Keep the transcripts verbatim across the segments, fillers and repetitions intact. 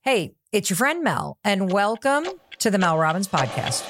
Hey, it's your friend Mel, and welcome to the Mel Robbins Podcast.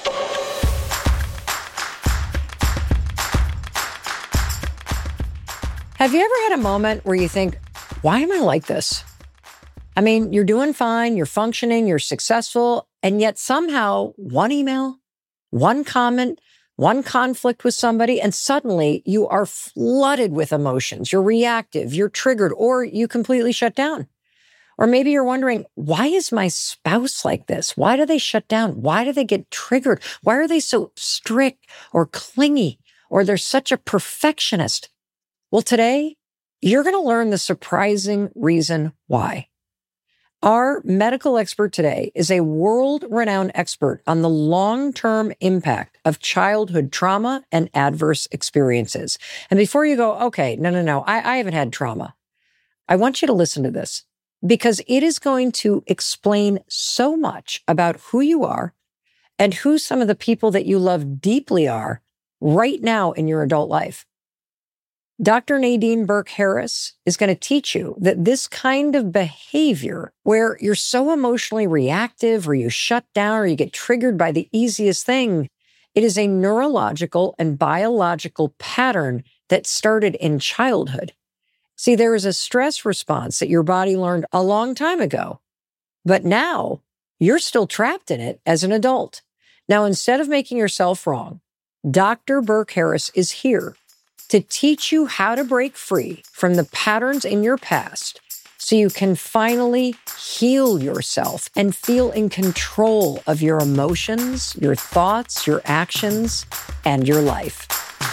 Have you ever had a moment where you think, why am I like this? I mean, you're doing fine, you're functioning, you're successful, and yet somehow one email, one comment, one conflict with somebody, and suddenly you are flooded with emotions. You're reactive, you're triggered, or you completely shut down. Or maybe you're wondering, why is my spouse like this? Why do they shut down? Why do they get triggered? Why are they so strict or clingy? Or they're such a perfectionist? Well, today, you're going to learn the surprising reason why. Our medical expert today is a world-renowned expert on the long-term impact of childhood trauma and adverse experiences. And before you go, okay, no, no, no, I, I haven't had trauma. I want you to listen to this, because it is going to explain so much about who you are and who some of the people that you love deeply are right now in your adult life. Doctor Nadine Burke Harris is going to teach you that this kind of behavior, where you're so emotionally reactive or you shut down or you get triggered by the easiest thing, it is a neurological and biological pattern that started in childhood. See, there is a stress response that your body learned a long time ago, but now you're still trapped in it as an adult. Now, instead of making yourself wrong, Doctor Burke Harris is here to teach you how to break free from the patterns in your past so you can finally heal yourself and feel in control of your emotions, your thoughts, your actions, and your life.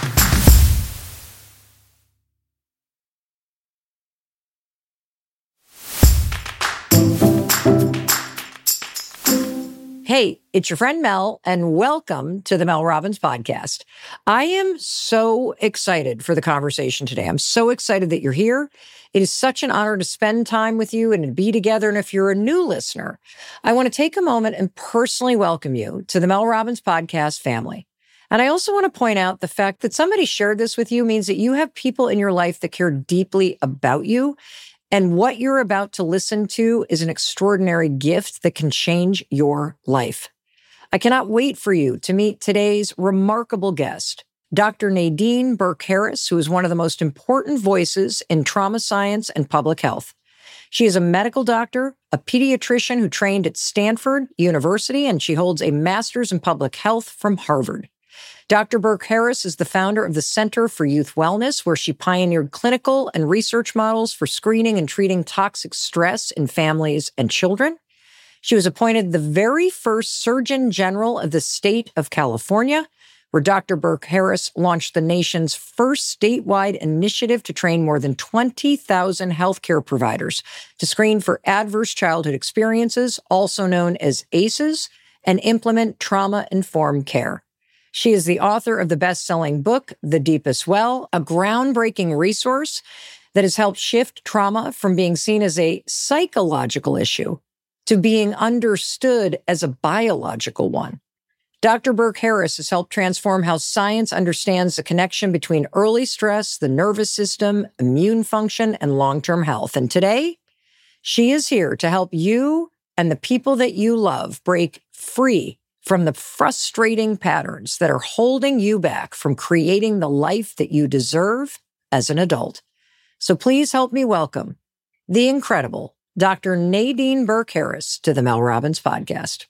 Hey, it's your friend Mel, and welcome to the Mel Robbins Podcast. I am so excited for the conversation today. I'm so excited that you're here. It is such an honor to spend time with you and to be together. And if you're a new listener, I want to take a moment and personally welcome you to the Mel Robbins Podcast family. And I also want to point out the fact that somebody shared this with you means that you have people in your life that care deeply about you. And what you're about to listen to is an extraordinary gift that can change your life. I cannot wait for you to meet today's remarkable guest, Doctor Nadine Burke Harris, who is one of the most important voices in trauma science and public health. She is a medical doctor, a pediatrician who trained at Stanford University, and she holds a master's in public health from Harvard. Doctor Burke Harris is the founder of the Center for Youth Wellness, where she pioneered clinical and research models for screening and treating toxic stress in families and children. She was appointed the very first Surgeon General of the state of California, where Doctor Burke Harris launched the nation's first statewide initiative to train more than twenty thousand healthcare providers to screen for adverse childhood experiences, also known as A C Es, and implement trauma-informed care. She is the author of the best-selling book, The Deepest Well, a groundbreaking resource that has helped shift trauma from being seen as a psychological issue to being understood as a biological one. Doctor Burke Harris has helped transform how science understands the connection between early stress, the nervous system, immune function, and long-term health. And today, she is here to help you and the people that you love break free from the frustrating patterns that are holding you back from creating the life that you deserve as an adult. So please help me welcome the incredible Doctor Nadine Burke Harris to the Mel Robbins Podcast.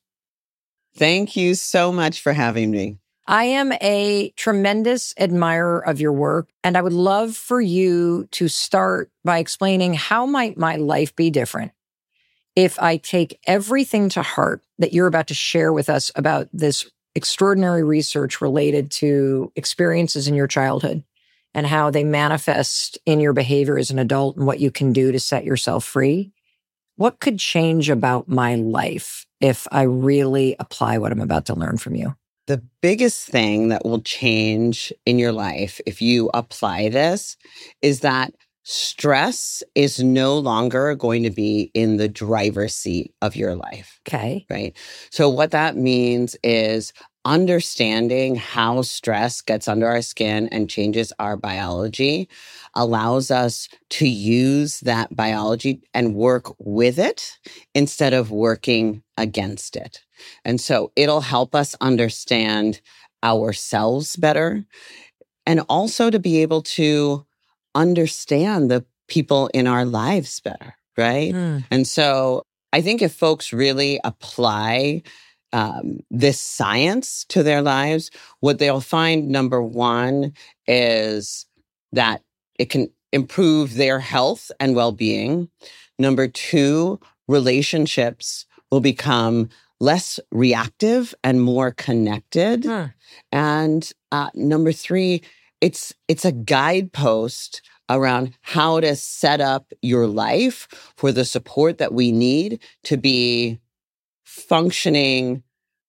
Thank you so much for having me. I am a tremendous admirer of your work, and I would love for you to start by explaining how might my life be different if I take everything to heart that you're about to share with us about this extraordinary research related to experiences in your childhood and how they manifest in your behavior as an adult and what you can do to set yourself free. What could change about my life if I really apply what I'm about to learn from you? The biggest thing that will change in your life if you apply this is that stress is no longer going to be in the driver's seat of your life. Okay. Right. So what that means is understanding how stress gets under our skin and changes our biology allows us to use that biology and work with it instead of working against it. And so it'll help us understand ourselves better and also to be able to understand the people in our lives better, right? Mm. And so I think if folks really apply um, this science to their lives, what they'll find, number one, is that it can improve their health and well-being. Number two, relationships will become less reactive and more connected. Huh. And uh, number three, it's it's a guidepost around how to set up your life for the support that we need to be functioning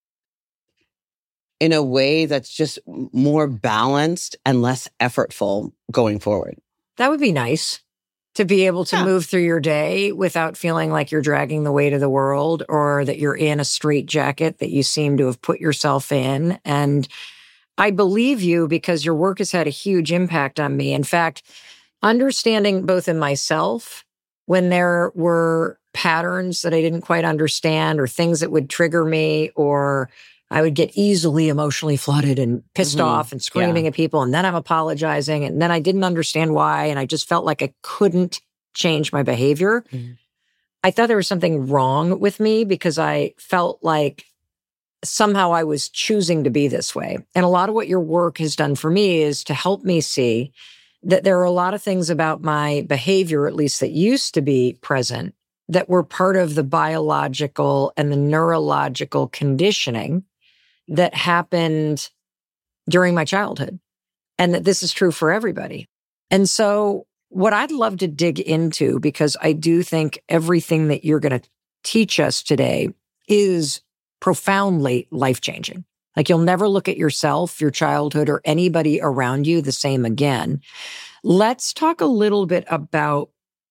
in a way that's just more balanced and less effortful going forward. That would be nice to be able to yeah. move through your day without feeling like you're dragging the weight of the world or that you're in a straitjacket that you seem to have put yourself in. And I believe you because your work has had a huge impact on me. In fact, understanding both in myself when there were patterns that I didn't quite understand or things that would trigger me, or I would get easily emotionally flooded and pissed mm-hmm. off and screaming yeah. at people. And then I'm apologizing. And then I didn't understand why. And I just felt like I couldn't change my behavior. Mm-hmm. I thought there was something wrong with me because I felt like somehow I was choosing to be this way. And a lot of what your work has done for me is to help me see that there are a lot of things about my behavior, at least that used to be present, that were part of the biological and the neurological conditioning that happened during my childhood, and that this is true for everybody. And so what I'd love to dig into, because I do think everything that you're going to teach us today is profoundly life-changing. Like you'll never look at yourself, your childhood, or anybody around you the same again. Let's talk a little bit about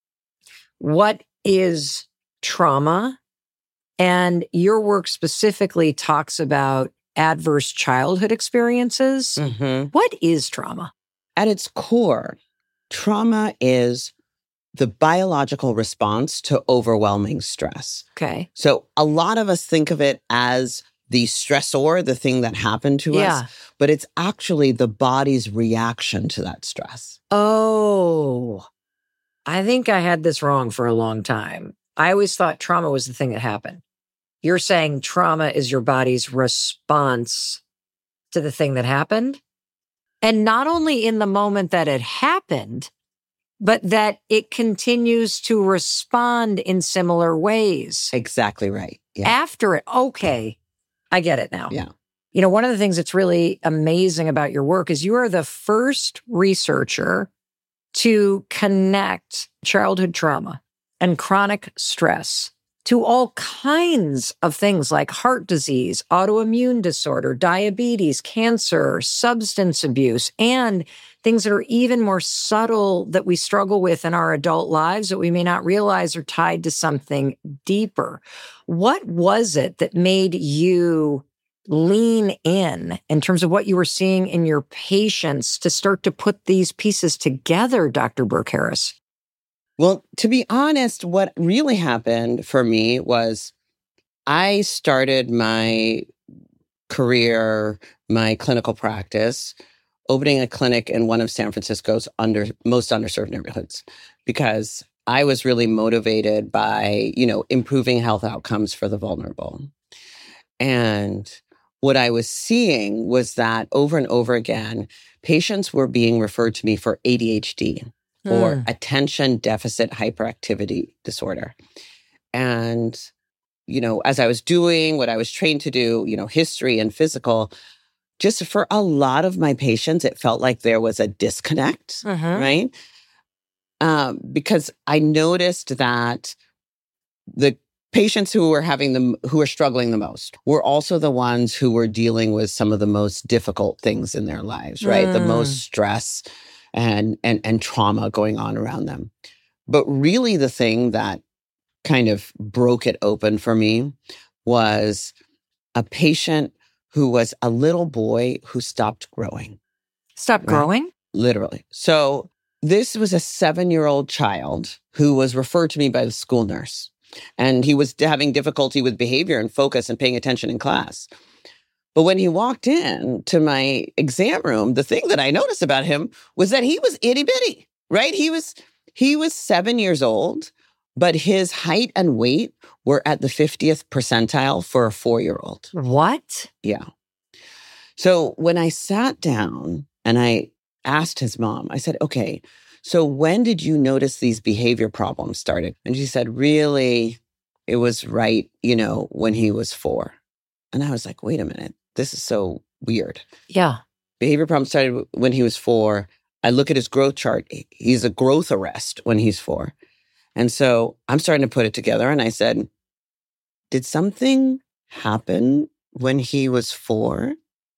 what is trauma, and your work specifically talks about adverse childhood experiences. Mm-hmm. What is trauma? At its core, trauma is the biological response to overwhelming stress. Okay. So a lot of us think of it as the stressor, the thing that happened to yeah. us, but it's actually the body's reaction to that stress. Oh, I think I had this wrong for a long time. I always thought trauma was the thing that happened. You're saying trauma is your body's response to the thing that happened? And not only in the moment that it happened, but that it continues to respond in similar ways. Exactly right. Yeah. After it. Okay. I get it now. Yeah. You know, one of the things that's really amazing about your work is you are the first researcher to connect childhood trauma and chronic stress to all kinds of things like heart disease, autoimmune disorder, diabetes, cancer, substance abuse, and things that are even more subtle that we struggle with in our adult lives that we may not realize are tied to something deeper. What was it that made you lean in in terms of what you were seeing in your patients to start to put these pieces together, Doctor Burke-Harris? Well, to be honest, what really happened for me was I started my career, my clinical practice, opening a clinic in one of San Francisco's under most underserved neighborhoods because I was really motivated by, you know, improving health outcomes for the vulnerable. And what I was seeing was that over and over again, patients were being referred to me for A D H D. Or mm. attention deficit hyperactivity disorder. And, you know, as I was doing what I was trained to do, you know, history and physical, just for a lot of my patients, it felt like there was a disconnect, uh-huh. right? Um, because I noticed that the patients who were having the, who were struggling the most were also the ones who were dealing with some of the most difficult things in their lives, right? Mm. The most stress and and and trauma going on around them. But really the thing that kind of broke it open for me was a patient who was a little boy who stopped growing. Stop right? growing? Literally. So this was a seven-year-old child who was referred to me by the school nurse. And he was having difficulty with behavior and focus and paying attention in class. But when he walked in to my exam room, the thing that I noticed about him was that he was itty bitty, right? He was he was seven years old, but his height and weight were at the fiftieth percentile for a four-year-old. What? Yeah. So when I sat down and I asked his mom, I said, okay, so when did you notice these behavior problems started? And she said, really, it was right, you know, when he was four. And I was like, wait a minute, this is so weird. Yeah. Behavior problems started when he was four. I look at his growth chart. He's a growth arrest when he's four. And so I'm starting to put it together. And I said, did something happen when he was four?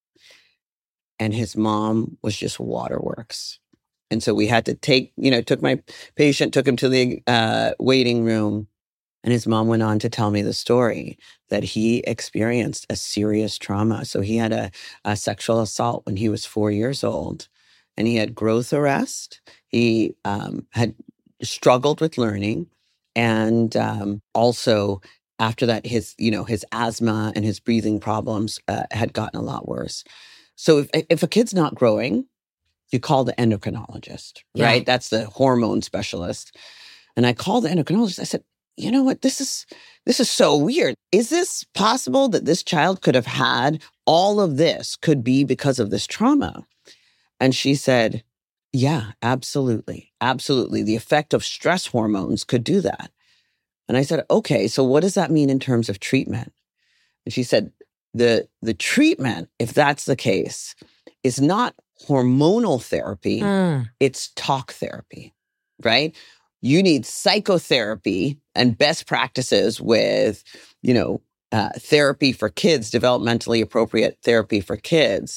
And his mom was just waterworks. And so we had to take, you know, took my patient, took him to the uh, waiting room. And his mom went on to tell me the story that he experienced a serious trauma. So he had a, a sexual assault when he was four years old. And he had growth arrest. He um, had struggled with learning. And um, also after that, his, you know, his asthma and his breathing problems uh, had gotten a lot worse. So if, if a kid's not growing, you call the endocrinologist, Yeah. right? That's the hormone specialist. And I called the endocrinologist. I said, you know what? This is this is so weird. Is this possible that this child could have had all of this could be because of this trauma? And she said, yeah, absolutely. Absolutely. The effect of stress hormones could do that. And I said, okay, so what does that mean in terms of treatment? And she said, the the treatment, if that's the case, is not hormonal therapy, Mm. it's talk therapy, right? You need psychotherapy and best practices with, you know, uh, therapy for kids, developmentally appropriate therapy for kids.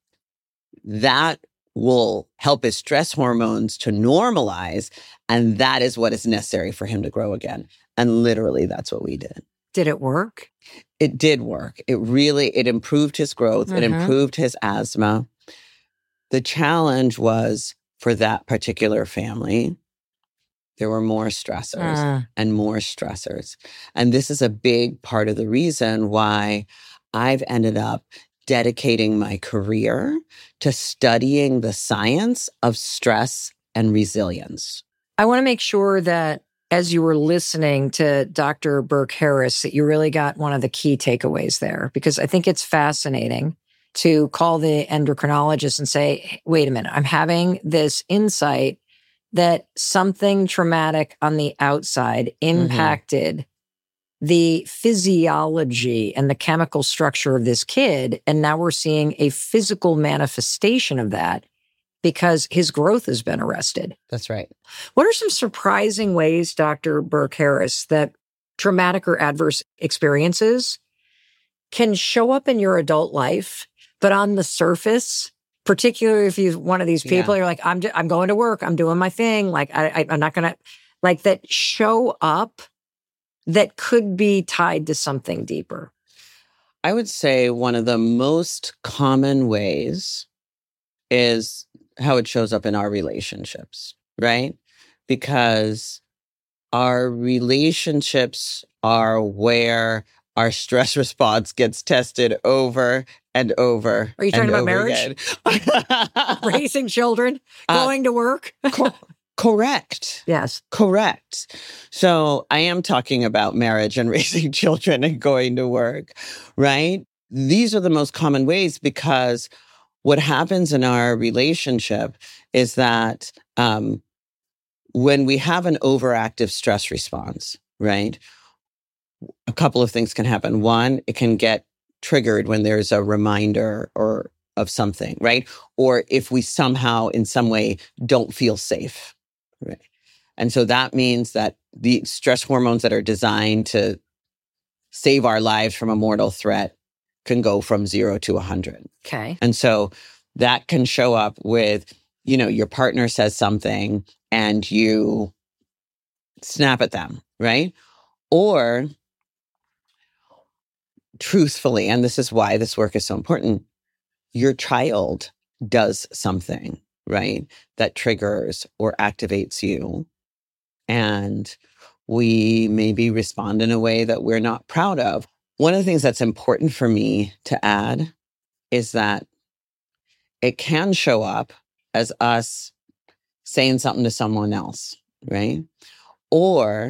That will help his stress hormones to normalize. And that is what is necessary for him to grow again. And literally, that's what we did. Did it work? It did work. It really, it improved his growth. It Mhm. improved his asthma. The challenge was for that particular family, there were more stressors Mm. and more stressors. And this is a big part of the reason why I've ended up dedicating my career to studying the science of stress and resilience. I want to make sure that as you were listening to Doctor Burke-Harris, that you really got one of the key takeaways there, because I think it's fascinating to call the endocrinologist and say, wait a minute, I'm having this insight that something traumatic on the outside impacted mm-hmm. the physiology and the chemical structure of this kid. And now we're seeing a physical manifestation of that because his growth has been arrested. That's right. What are some surprising ways, Doctor Burke-Harris, that traumatic or adverse experiences can show up in your adult life, but on the surface, particularly if you're one of these people, yeah. you're like, I'm d- I'm going to work, I'm doing my thing, like I, I I'm not gonna, like that show up that could be tied to something deeper? I would say one of the most common ways is how it shows up in our relationships, right? Because our relationships are where our stress response gets tested over and over. Are you talking about marriage? Again. Raising children, going uh, to work? co- correct. Yes. Correct. So I am talking about marriage and raising children and going to work, right? These are the most common ways, because what happens in our relationship is that um, when we have an overactive stress response, right, a couple of things can happen. One, it can get triggered when there's a reminder or of something, right? Or if we somehow in some way don't feel safe, right? And so that means that the stress hormones that are designed to save our lives from a mortal threat can go from zero to one hundred. Okay. And so that can show up with, you know, your partner says something and you snap at them, right? Or truthfully, and this is why this work is so important, your child does something, right, that triggers or activates you. And we maybe respond in a way that we're not proud of. One of the things that's important for me to add is that it can show up as us saying something to someone else, right? Or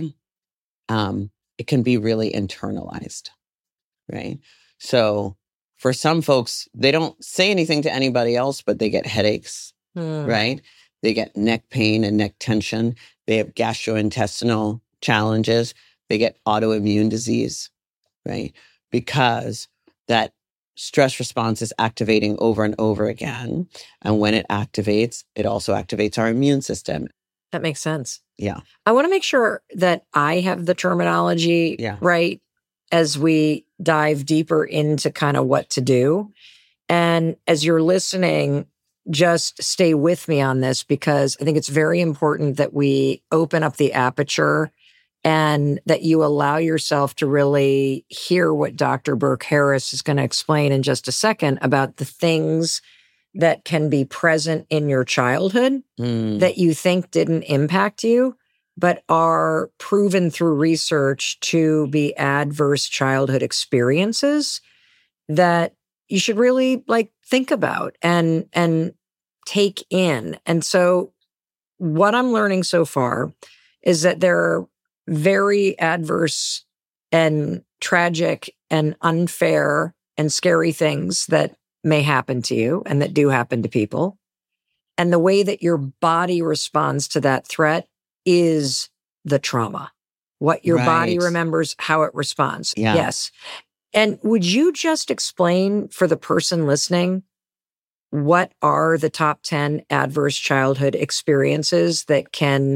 um, it can be really internalized, right? So for some folks, they don't say anything to anybody else, but they get headaches, mm. right? They get neck pain and neck tension. They have gastrointestinal challenges. They get autoimmune disease, right? Because that stress response is activating over and over again. And when it activates, it also activates our immune system. That makes sense. Yeah. I want to make sure that I have the terminology yeah. right as we dive deeper into kind of what to do. And as you're listening, just stay with me on this, because I think it's very important that we open up the aperture and that you allow yourself to really hear what Doctor Burke Harris is going to explain in just a second about the things that can be present in your childhood mm. that you think didn't impact you, but are proven through research to be adverse childhood experiences that you should really like think about and, and take in. And so what I'm learning so far is that there are very adverse and tragic and unfair and scary things that may happen to you and that do happen to people. And the way that your body responds to that threat is the trauma. What your right. body remembers, how it responds. Yeah. Yes. And would you just explain for the person listening, what are the top ten adverse childhood experiences that can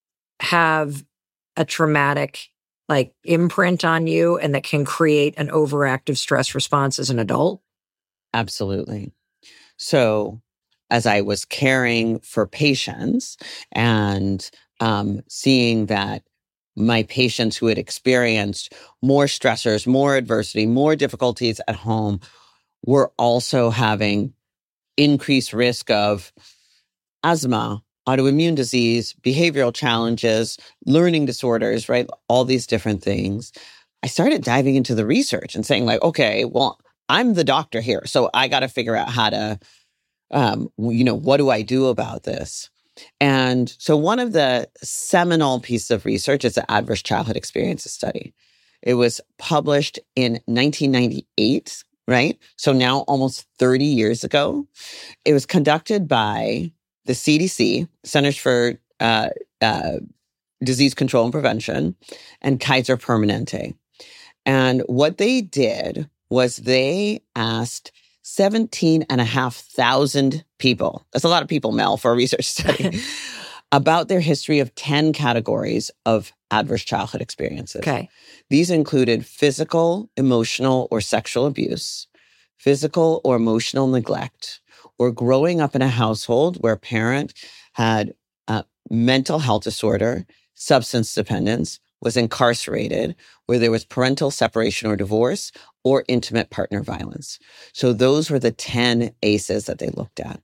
have a traumatic like imprint on you and that can create an overactive stress response as an adult? Absolutely. So as I was caring for patients and um, seeing that my patients who had experienced more stressors, more adversity, more difficulties at home were also having increased risk of asthma, autoimmune disease, behavioral challenges, learning disorders, right? All these different things. I started diving into the research and saying like, okay, well, I'm the doctor here, so I got to figure out how to, um, you know, what do I do about this? And so one of the seminal pieces of research is the Adverse Childhood Experiences Study. It was published in nineteen ninety-eight, right? So now almost thirty years ago. It was conducted by the C D C, Centers for uh, uh, Disease Control and Prevention, and Kaiser Permanente. And what they did was they asked seventeen and a half thousand people, that's a lot of people, Mel, for a research study, about their history of ten categories of adverse childhood experiences. Okay. These included physical, emotional, or sexual abuse, physical or emotional neglect, or growing up in a household where a parent had uh, mental health disorder, substance dependence, was incarcerated, where there was parental separation or divorce, or intimate partner violence. So those were the ten A C Es that they looked at.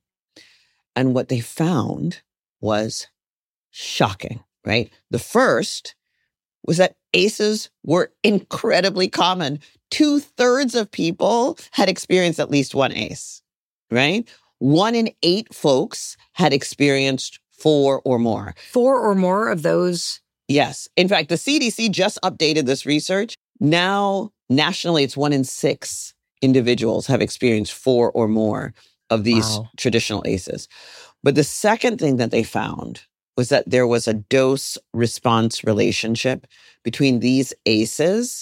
And what they found was shocking, right? The first was that A C Es were incredibly common. Two-thirds of people had experienced at least one A C E, right? One in eight folks had experienced four or more. Four or more of those? Yes. In fact, the C D C just updated this research. Now, nationally, it's one in six individuals have experienced four or more of these wow. traditional A C Es. But the second thing that they found was that there was a dose-response relationship between these A C Es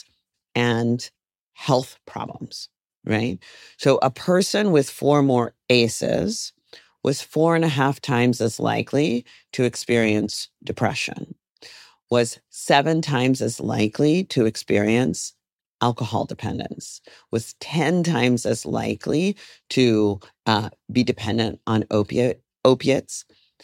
and health problems, right? So a person with four more A C Es was four and a half times as likely to experience depression, was seven times as likely to experience alcohol dependence, was ten times as likely to uh, be dependent on opiate, opiates.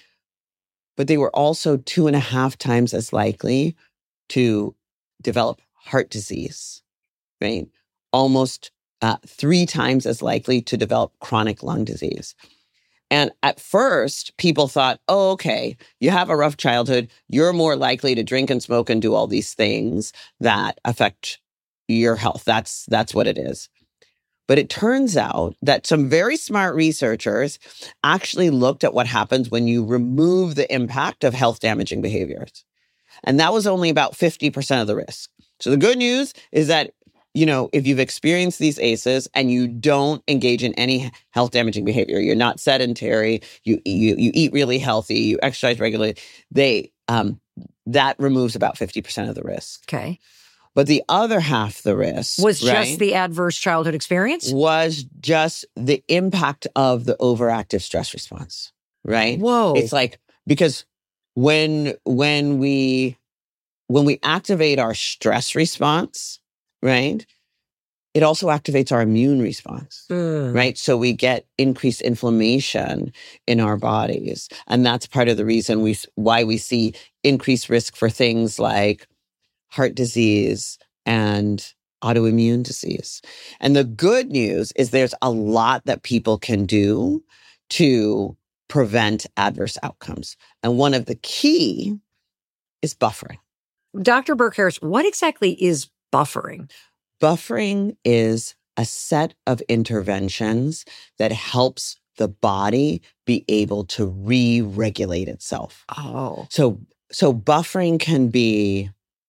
But they were also two and a half times as likely to develop heart disease, right? almost uh, three times as likely to develop chronic lung disease. And at first, people thought, oh, okay, you have a rough childhood. You're more likely to drink and smoke and do all these things that affect your health. That's, that's what it is. But it turns out that some very smart researchers actually looked at what happens when you remove the impact of health-damaging behaviors. And that was only about fifty percent of the risk. So the good news is that, you know, if you've experienced these A C Es and you don't engage in any health-damaging behavior, you're not sedentary, you you you eat really healthy, you exercise regularly, they um, that removes about fifty percent of the risk. Okay. But the other half the risk was right, just the adverse childhood experience? Was just the impact of the overactive stress response, right? Whoa. It's like, because when when we when we activate our stress response, right, it also activates our immune response, mm. right? So we get increased inflammation in our bodies. And that's part of the reason we why we see increased risk for things like heart disease and autoimmune disease. And the good news is there's a lot that people can do to prevent adverse outcomes. And one of the key is buffering. Doctor Burke-Harris, what exactly is buffering? Buffering is a set of interventions that helps the body be able to re-regulate itself. Oh. So, so buffering can be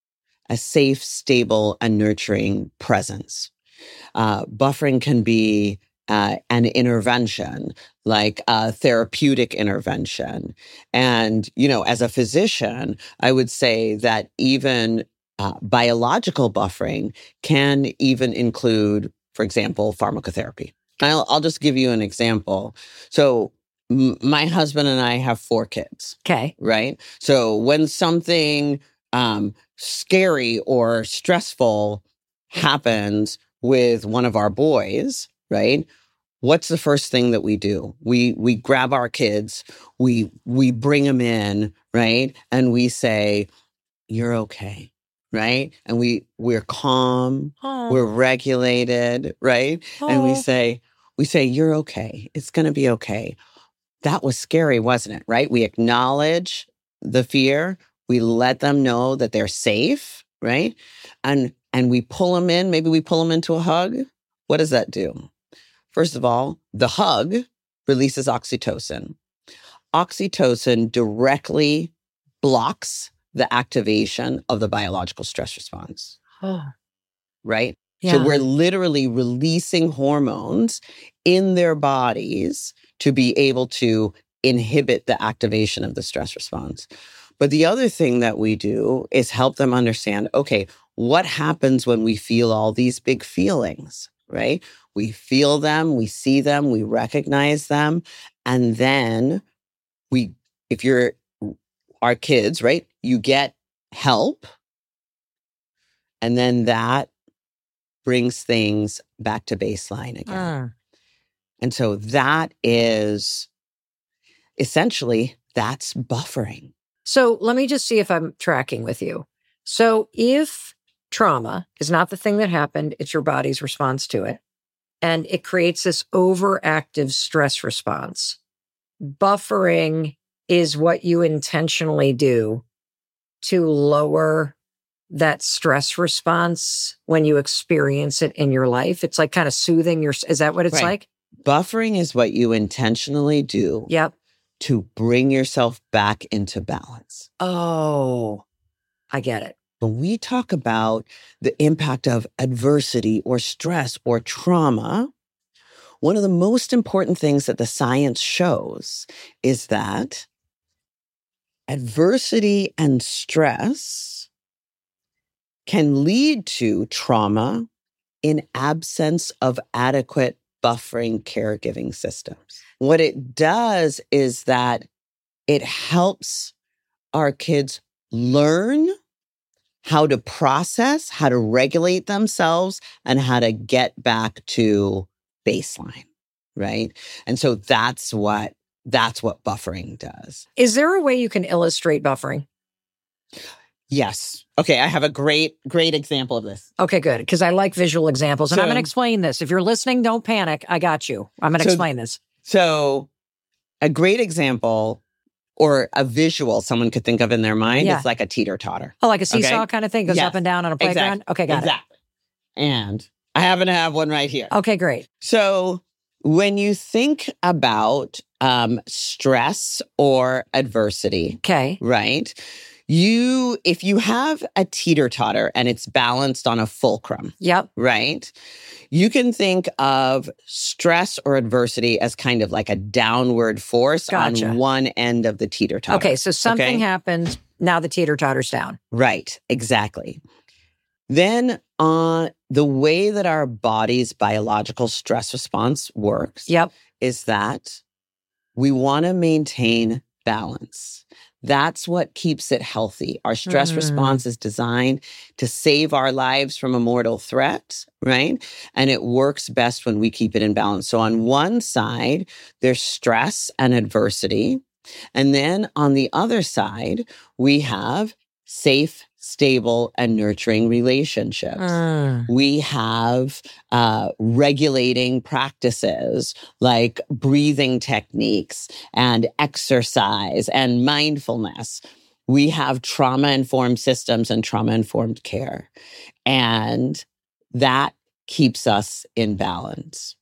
a safe, stable, and nurturing presence. Uh, buffering can be uh, an intervention, like a therapeutic intervention. And, you know, as a physician, I would say that even uh, biological buffering can even include, for example, pharmacotherapy. I'll, I'll just give you an example. So m- my husband and I have four kids. Okay. Right? So when something um, scary or stressful happens with one of our boys, right? What's the first thing that we do? We we grab our kids, we we bring them in, right? And we say, "You're okay." Right? And we we're calm, Aww. We're regulated, right? Aww. And we say we say, "You're okay. It's going to be okay." That was scary, wasn't it? Right? We acknowledge the fear. We let them know that they're safe, right? And and we pull them in. Maybe we pull them into a hug. What does that do? First of all, the hug releases oxytocin. Oxytocin directly blocks the activation of the biological stress response, oh. right? Yeah. So we're literally releasing hormones in their bodies to be able to inhibit the activation of the stress response. But the other thing that we do is help them understand, okay, what happens when we feel all these big feelings, right? We feel them, we see them, we recognize them. And then we, if you're our kids, right, you get help. And then that brings things back to baseline again. Uh. And so that is essentially, that's buffering. So let me just see if I'm tracking with you. So if trauma is not the thing that happened, it's your body's response to it, and it creates this overactive stress response, buffering is what you intentionally do to lower that stress response when you experience it in your life. It's like kind of soothing your, is that what it's right. like? Buffering is what you intentionally do. Yep. To bring yourself back into balance. Oh, I get it. When we talk about the impact of adversity or stress or trauma, one of the most important things that the science shows is that adversity and stress can lead to trauma in absence of adequate buffering caregiving systems. What it does is that it helps our kids learn how to process, how to regulate themselves, and how to get back to baseline, right? And so that's what that's what buffering does. Is there a way you can illustrate buffering? Yes. Okay, I have a great, great example of this. Okay, good. Because I like visual examples. And So- I'm going to explain this. If you're listening, don't panic. I got you. I'm going to So- explain this. So a great example or a visual someone could think of in their mind Yeah. is like a teeter-totter. Oh, like a seesaw Okay. kind of thing? Goes Yes. up and down on a playground? Exactly. Okay, got Exactly. And I happen to have one right here. it. Okay, great. So when you think about um, stress or adversity, Okay. right? You, if you have a teeter-totter and it's balanced on a fulcrum, Yep. right? You can think of stress or adversity as kind of like a downward force Gotcha. on one end of the teeter-totter. Okay, so something Okay? happens. Now the teeter-totter's down. Right, exactly. Then uh, the way that our body's biological stress response works Yep. is that we want to maintain balance. That's what keeps it healthy. Our stress Mm. response is designed to save our lives from a mortal threat, right? And it works best when we keep it in balance. So on one side, there's stress and adversity. And then on the other side, we have safe, stable, and nurturing relationships. Mm. We have uh, regulating practices like breathing techniques and exercise and mindfulness. We have trauma-informed systems and trauma-informed care. And that keeps us in balance.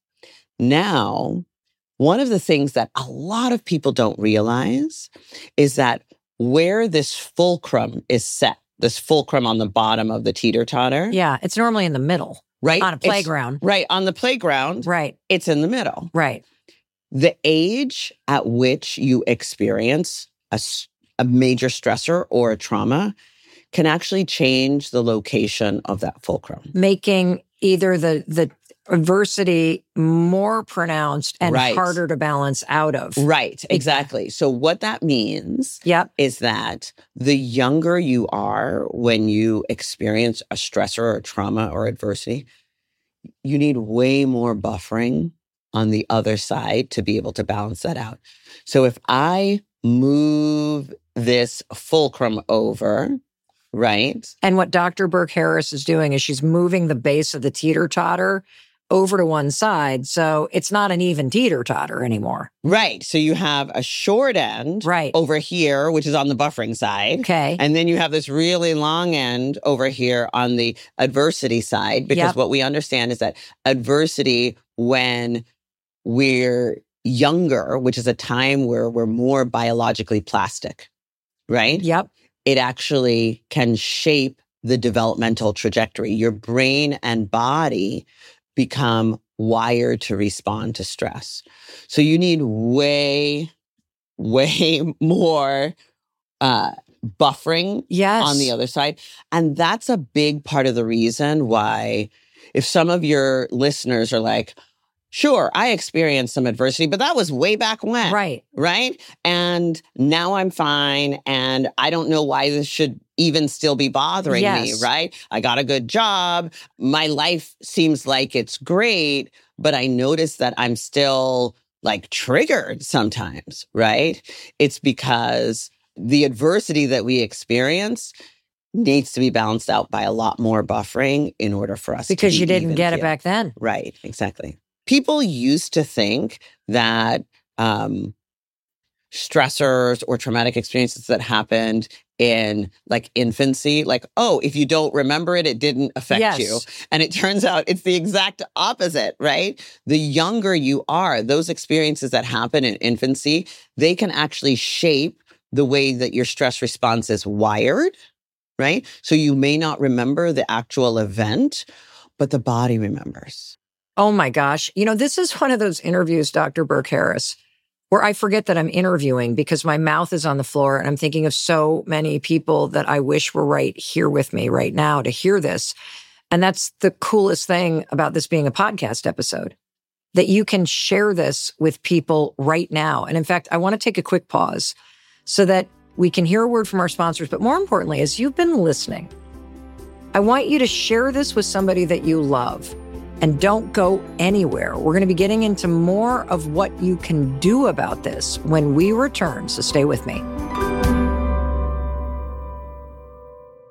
Now, one of the things that a lot of people don't realize is that where this fulcrum is set, this fulcrum on the bottom of the teeter-totter, Yeah, it's normally in the middle right? on a It's- playground. right, on the playground, Right, it's in the middle. right. The age at which you experience a, s- a major stressor or a trauma can actually change the location of that fulcrum. Making either the the adversity more pronounced and Right. harder to balance out of. Right, exactly. So what that means Yep. is that the younger you are when you experience a stressor or trauma or adversity, you need way more buffering on the other side to be able to balance that out. So if I move this fulcrum over, right? And what Doctor Burke Harris is doing is she's moving the base of the teeter-totter over to one side. So it's not an even teeter-totter anymore. Right. So you have a short end Right. over here, which is on the buffering side. Okay. And then you have this really long end over here on the adversity side, because Yep. what we understand is that adversity, when we're younger, which is a time where we're more biologically plastic, right? Yep. It actually can shape the developmental trajectory. Your brain and body become wired to respond to stress. So you need way, way more uh, buffering Yes. on the other side. And that's a big part of the reason why, if some of your listeners are like, sure, I experienced some adversity, but that was way back when. Right. Right. And now I'm fine. And I don't know why this should even still be bothering me. Yes. Right. I got a good job. My life seems like it's great, but I notice that I'm still like triggered sometimes. Right. It's because the adversity that we experience needs to be balanced out by a lot more buffering in order for us Because to be you didn't even get it keel. back then. Right, exactly. People used to think that um, stressors or traumatic experiences that happened in like infancy, like, oh, if you don't remember it, it didn't affect Yes. you. And it turns out it's the exact opposite, right? The younger you are, those experiences that happen in infancy, they can actually shape the way that your stress response is wired, right? So you may not remember the actual event, but the body remembers. Oh my gosh. You know, this is one of those interviews, Doctor Burke Harris, where I forget that I'm interviewing because my mouth is on the floor and I'm thinking of so many people that I wish were right here with me right now to hear this. And that's the coolest thing about this being a podcast episode, that you can share this with people right now. And in fact, I want to take a quick pause so that we can hear a word from our sponsors. But more importantly, as you've been listening, I want you to share this with somebody that you love. And don't go anywhere. We're going to be getting into more of what you can do about this when we return. So stay with me.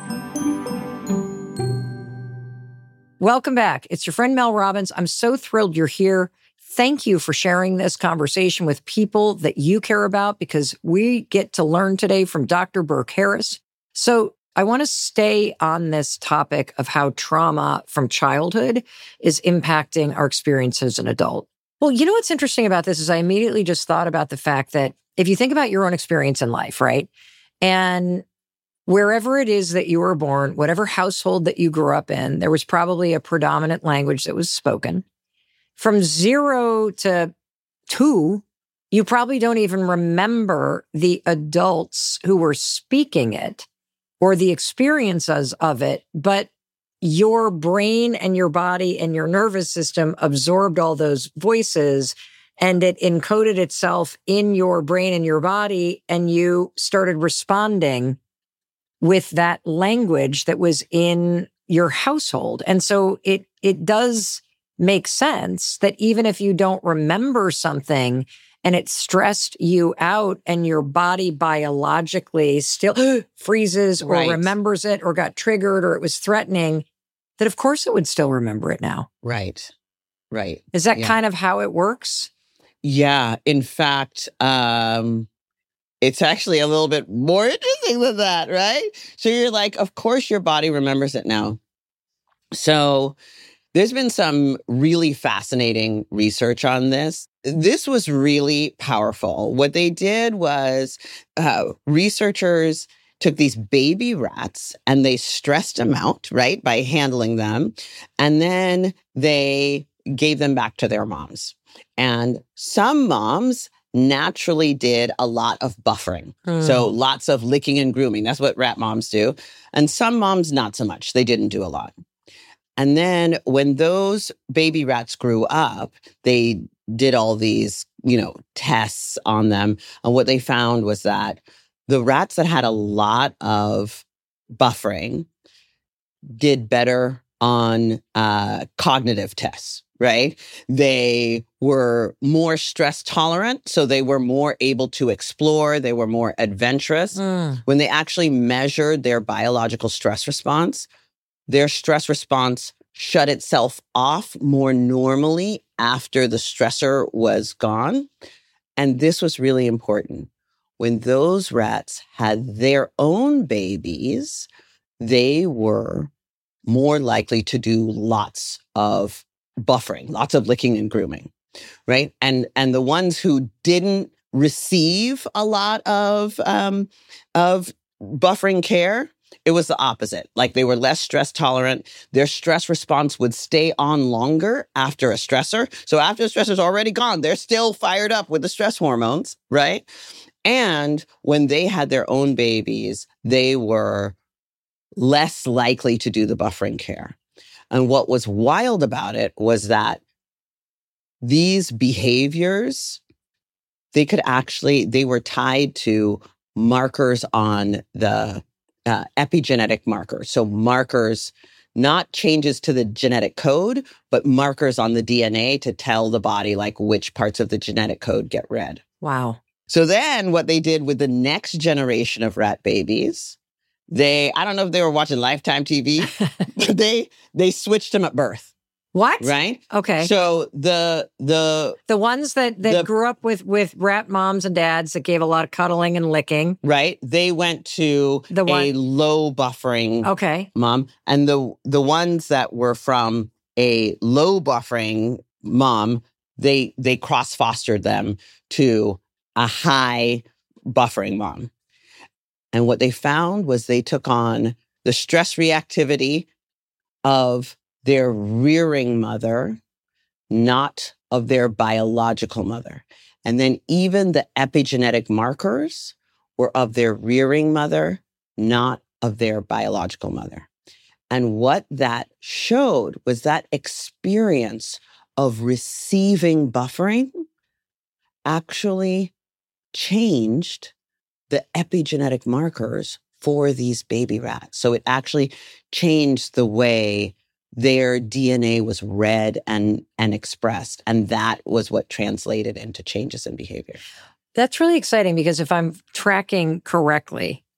Welcome back. It's your friend Mel Robbins. I'm so thrilled you're here. Thank you for sharing this conversation with people that you care about, because we get to learn today from Doctor Burke Harris. So I want to stay on this topic of how trauma from childhood is impacting our experience as an adult. Well, you know what's interesting about this is I immediately just thought about the fact that if you think about your own experience in life, right? And wherever it is that you were born, whatever household that you grew up in, there was probably a predominant language that was spoken. From zero to two, you probably don't even remember the adults who were speaking it or the experiences of it, but your brain and your body and your nervous system absorbed all those voices and it encoded itself in your brain and your body, and you started responding with that language that was in your household. And so it it does make sense that even if you don't remember something and it stressed you out and your body biologically still freezes or Right. remembers it or got triggered or it was threatening, that of course it would still remember it now. Right. Right. Is that Yeah. kind of how it works? Yeah. In fact, um, it's actually a little bit more interesting than that, right? So you're like, of course your body remembers it now. So there's been some really fascinating research on this. This was really powerful. What they did was uh, researchers took these baby rats and they stressed them out, right, by handling them. And then they gave them back to their moms. And some moms naturally did a lot of buffering. Mm. So lots of licking and grooming. That's what rat moms do. And some moms, not so much. They didn't do a lot. And then when those baby rats grew up, they did all these, you know, tests on them. And what they found was that the rats that had a lot of buffering did better on uh, cognitive tests, right? They were more stress tolerant, so they were more able to explore. They were more adventurous. Mm. When they actually measured their biological stress response, their stress response shut itself off more normally after the stressor was gone. And this was really important. When those rats had their own babies, they were more likely to do lots of buffering, lots of licking and grooming, right? And and the ones who didn't receive a lot of um, of buffering care, it was the opposite. Like they were less stress tolerant. Their stress response would stay on longer after a stressor. So after the stressor's already gone, they're still fired up with the stress hormones, right? And when they had their own babies, they were less likely to do the buffering care. And what was wild about it was that these behaviors, they could actually, they were tied to markers on the uh, epigenetic markers. So markers, not changes to the genetic code, but markers on the D N A to tell the body like which parts of the genetic code get read. Wow. So then what they did with the next generation of rat babies, they, I don't know if they were watching Lifetime T V, but they, they switched them at birth, What? right? Okay. So the, the, The ones that, that The- grew up with, with rat moms and dads that gave a lot of cuddling and licking. right, they went to The one- a low buffering Okay. mom. And the, the ones that were from a low buffering mom, they, they cross-fostered them to a high buffering mom. And what they found was they took on the stress reactivity of their rearing mother, not of their biological mother. And then even the epigenetic markers were of their rearing mother, not of their biological mother. And what that showed was that experience of receiving buffering actually changed the epigenetic markers for these baby rats. So it actually changed the way their D N A was read and, and expressed. And that was what translated into changes in behavior. That's really exciting because if I'm tracking correctly,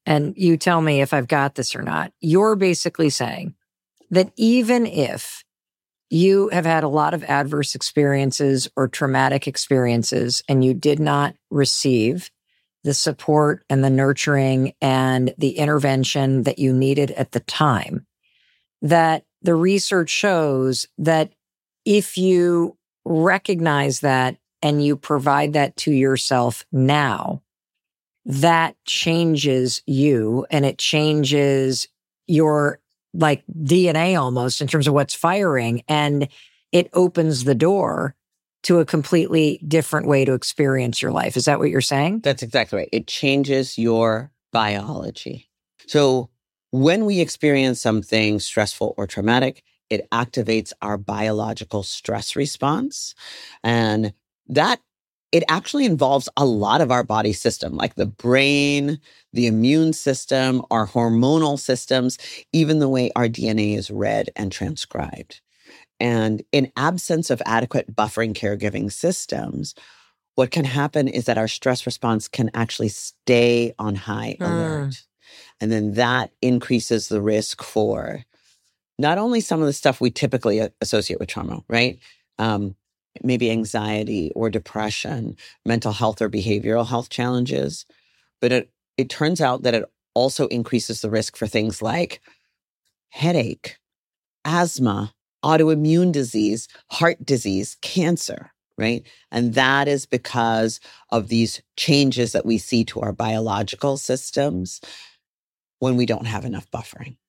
and you tell me if I've got this or not, you're basically saying that even if you have had a lot of adverse experiences or traumatic experiences and you did not receive the support and the nurturing and the intervention that you needed at the time, that the research shows that if you recognize that and you provide that to yourself now, that changes you and it changes your like D N A almost in terms of what's firing, and it opens the door to a completely different way to experience your life. Is that what you're saying? That's exactly right. It changes your biology. So when we experience something stressful or traumatic, it activates our biological stress response. And that it actually involves a lot of our body system, like the brain, the immune system, our hormonal systems, even the way our D N A is read and transcribed. And in absence of adequate buffering caregiving systems, what can happen is that our stress response can actually stay on high Mm. alert. And then that increases the risk for not only some of the stuff we typically associate with trauma, right? Um, maybe anxiety or depression, mental health or behavioral health challenges. But it, it turns out that it also increases the risk for things like headache, asthma, autoimmune disease, heart disease, cancer, right? And that is because of these changes that we see to our biological systems when we don't have enough buffering.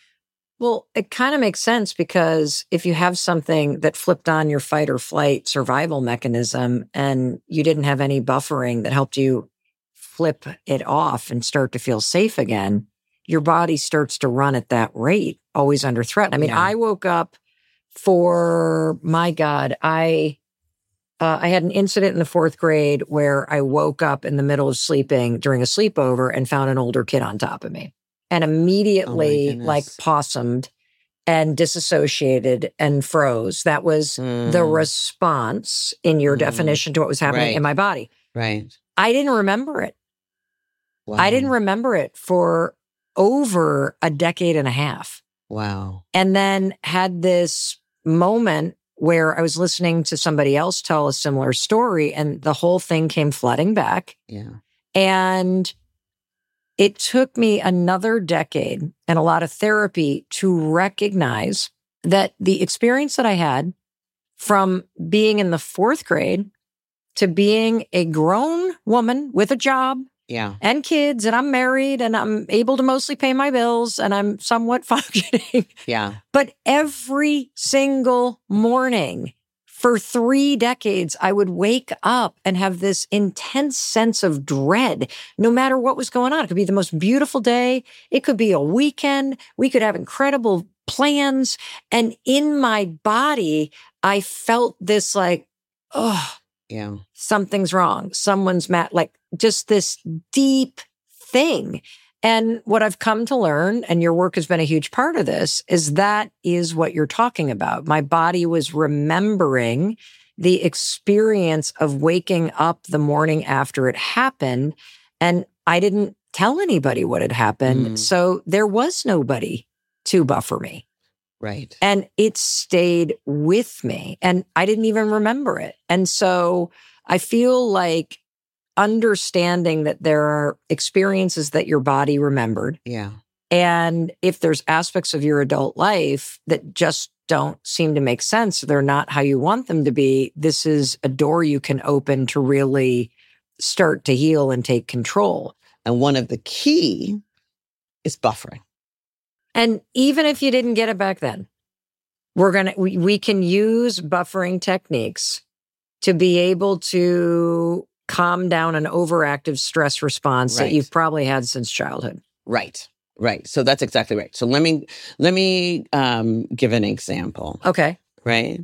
Well, it kind of makes sense because if you have something that flipped on your fight or flight survival mechanism and you didn't have any buffering that helped you flip it off and start to feel safe again, your body starts to run at that rate, always under threat. I mean, Yeah. I woke up for, my God, I uh, I had an incident in the fourth grade where I woke up in the middle of sleeping during a sleepover and found an older kid on top of me. And immediately, goodness. like, possumed and disassociated and froze. That was Mm. the response in your Mm. definition to what was happening Right. in my body. Right. I didn't remember it. Wow. I didn't remember it for over a decade and a half. Wow. And then had this moment where I was listening to somebody else tell a similar story, and the whole thing came flooding back. Yeah. And it took me another decade and a lot of therapy to recognize that the experience that I had from being in the fourth grade to being a grown woman with a job Yeah. and kids, and I'm married and I'm able to mostly pay my bills and I'm somewhat functioning. Yeah. But every single morning for three decades, I would wake up and have this intense sense of dread, no matter what was going on. It could be the most beautiful day. It could be a weekend. We could have incredible plans. And in my body, I felt this like, oh, Yeah. something's wrong. Someone's mad, like just this deep thing. And what I've come to learn, and your work has been a huge part of this, is that is what you're talking about. My body was remembering the experience of waking up the morning after it happened, and I didn't tell anybody what had happened. Mm. So there was nobody to buffer me. Right. And it stayed with me and I didn't even remember it. And so I feel like understanding that there are experiences that your body remembered. Yeah. And if there's aspects of your adult life that just don't seem to make sense, they're not how you want them to be, this is a door you can open to really start to heal and take control. And one of the key is buffering. And even if you didn't get it back then, we're going to, we, we can use buffering techniques to be able to calm down an overactive stress response Right. that you've probably had since childhood. Right. Right. So that's exactly right. So let me, let me um, give an example. Okay. Right.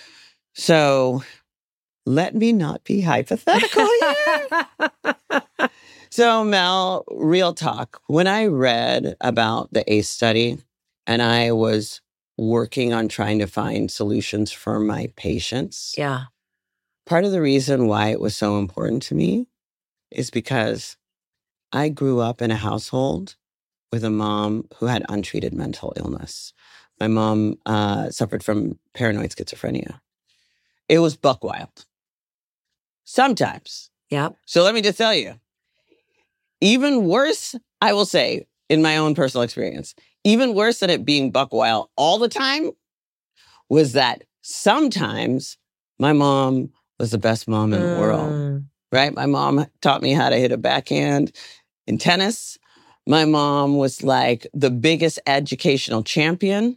So let me not be hypothetical here. So Mel, real talk, when I read about the ACE study and I was working on trying to find solutions for my patients, Yeah. part of the reason why it was so important to me is because I grew up in a household with a mom who had untreated mental illness. My mom uh, suffered from paranoid schizophrenia. It was buck wild. Sometimes. Yeah. So let me just tell you, even worse, I will say, in my own personal experience, even worse than it being buck wild all the time was that sometimes my mom was the best mom in the Mm. world, right? My mom taught me how to hit a backhand in tennis. My mom was like the biggest educational champion,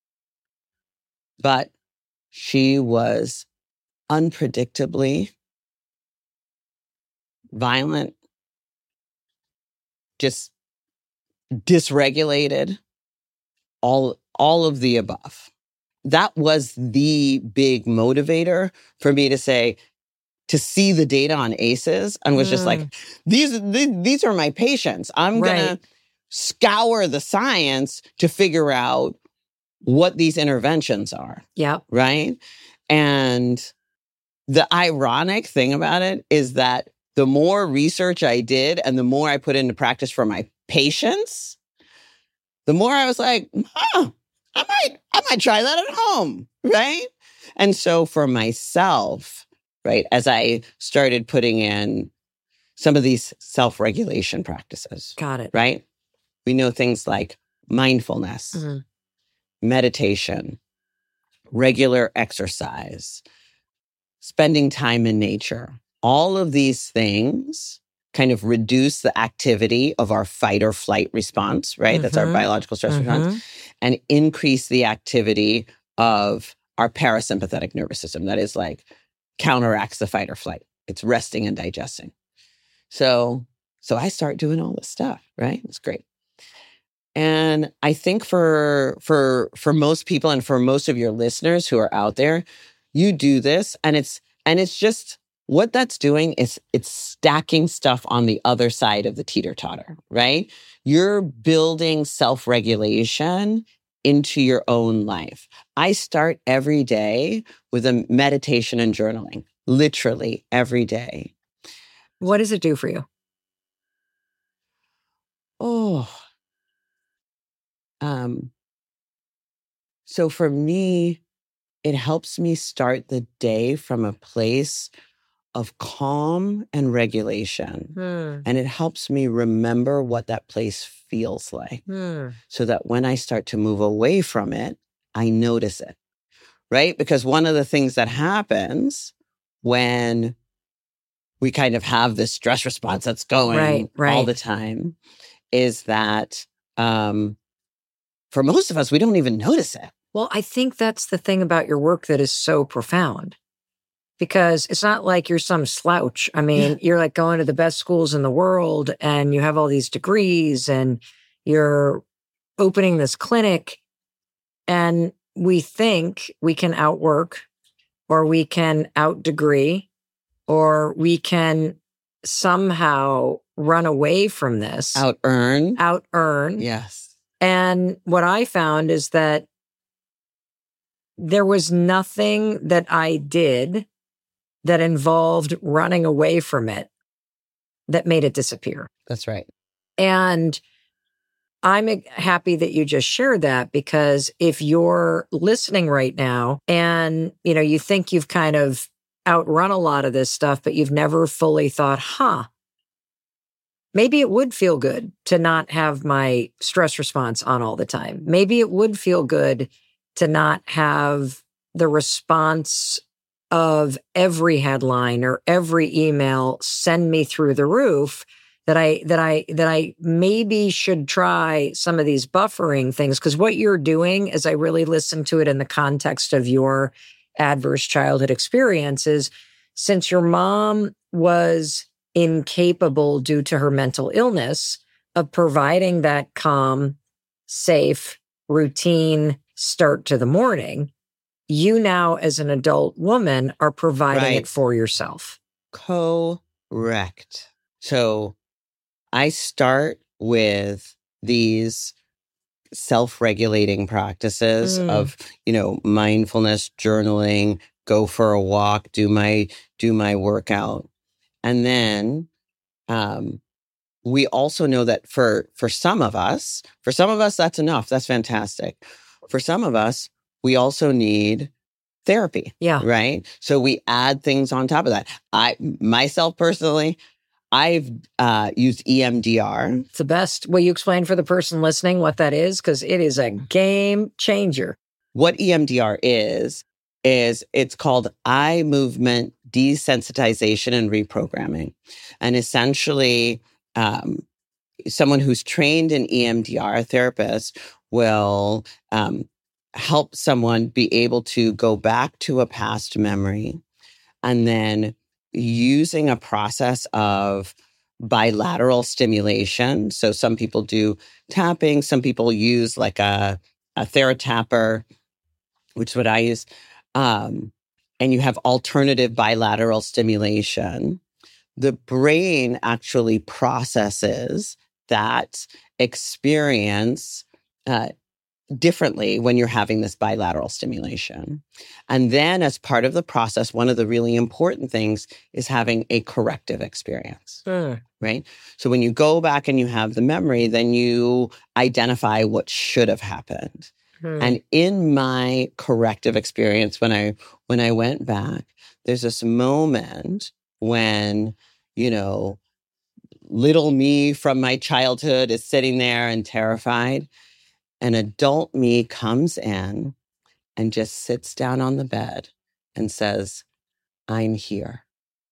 but she was unpredictably violent, just dysregulated, all, all of the above. That was the big motivator for me to say, to see the data on A C Es and was mm. just like, these, these, these are my patients. I'm right. going to scour the science to figure out what these interventions are. Yeah. Right. And the ironic thing about it is that the more research I did and the more I put into practice for my patients, the more I was like, huh, I might, I might try that at home. Right. And so for myself, right, as I started putting in some of these self-regulation practices. Got it. Right? We know things like mindfulness, mm-hmm. meditation, regular exercise, spending time in nature. All of these things kind of reduce the activity of our fight or flight response, right? Mm-hmm. That's our biological stress mm-hmm. response, and increase the activity of our parasympathetic nervous system. That is like counteracts the fight or flight. It's resting and digesting. So, so I start doing all this stuff, right? It's great. And I think for, for, for most people and for most of your listeners who are out there, you do this and it's, and it's just, what that's doing is it's stacking stuff on the other side of the teeter-totter, right? You're building self-regulation into your own life. I start every day with a meditation and journaling, literally every day. What does it do for you? Oh, um, so for me, it helps me start the day from a place of calm and regulation. Hmm. And it helps me remember what that place feels like. Hmm. So that when I start to move away from it, I notice it, right? Because one of the things that happens when we kind of have this stress response that's going right, right. all the time is that um, for most of us, we don't even notice it. Well, I think that's the thing about your work that is so profound. Because it's not like you're some slouch. I mean, yeah. you're like going to the best schools in the world and you have all these degrees and you're opening this clinic and we think we can outwork or we can outdegree or we can somehow run away from this. Out-earn. Out-earn. Yes. And what I found is that there was nothing that I did that involved running away from it that made it disappear. That's right. And I'm happy that you just shared that because if you're listening right now and, you know, you think you've kind of outrun a lot of this stuff, but you've never fully thought, huh, maybe it would feel good to not have my stress response on all the time. Maybe it would feel good to not have the response of every headline or every email send me through the roof, that I, that I, that I maybe should try some of these buffering things. Because what you're doing, as I really listen to it in the context of your adverse childhood experiences, since your mom was incapable due to her mental illness of providing that calm, safe, routine start to the morning, you now, as an adult woman, are providing right. it for yourself. Correct. So I start with these self-regulating practices mm. of, you know, mindfulness, journaling, go for a walk, do my do my workout. And then um, we also know that for for some of us, for some of us, that's enough. That's fantastic. For some of us, we also need therapy. Yeah. Right. So we add things on top of that. I myself personally, I've uh, used E M D R. It's the best. Will you explain for the person listening what that is? Because it is a game changer. What E M D R is, is it's called eye movement desensitization and reprogramming. And essentially, um, someone who's trained in E M D R, a therapist, will um, help someone be able to go back to a past memory and then using a process of bilateral stimulation. So some people do tapping, some people use like a, a TheraTapper, which is what I use. Um, and you have alternative bilateral stimulation. The brain actually processes that experience uh, differently when you're having this bilateral stimulation. And then as part of the process, one of the really important things is having a corrective experience, Mm. right? So when you go back and you have the memory, then you identify what should have happened. Mm. And in my corrective experience, when I when I went back, there's this moment when, you know, little me from my childhood is sitting there and terrified. An adult me comes in and just sits down on the bed and says, I'm here.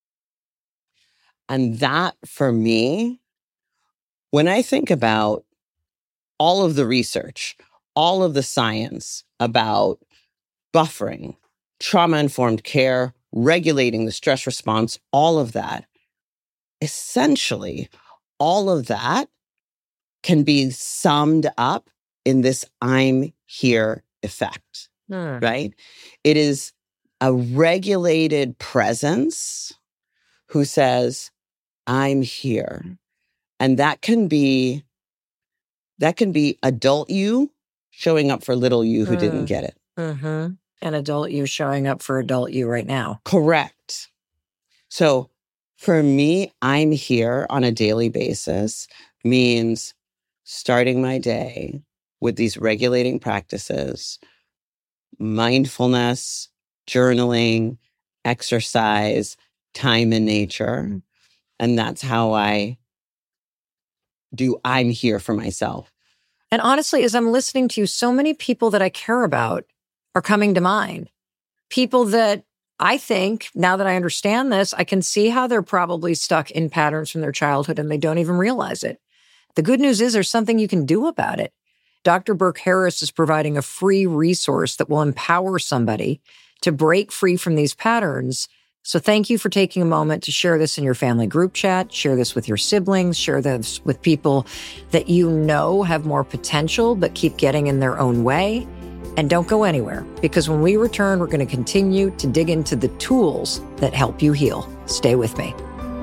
And that for me, when I think about all of the research, all of the science about buffering, trauma-informed care, regulating the stress response, all of that, essentially, all of that can be summed up in this I'm here effect, Mm. right? It is a regulated presence who says, I'm here. And that can be, that can be adult you showing up for little you who Mm. didn't get it. Mm-hmm. An adult you showing up for adult you right now. Correct. So for me, I'm here on a daily basis means starting my day with these regulating practices, mindfulness, journaling, exercise, time in nature. And that's how I do I'm here for myself. And honestly, as I'm listening to you, so many people that I care about are coming to mind. People that I think, now that I understand this, I can see how they're probably stuck in patterns from their childhood and they don't even realize it. The good news is there's something you can do about it. Doctor Burke Harris is providing a free resource that will empower somebody to break free from these patterns. So thank you for taking a moment to share this in your family group chat, share this with your siblings, share this with people that you know have more potential but keep getting in their own way. And don't go anywhere, because when we return, we're going to continue to dig into the tools that help you heal. Stay with me.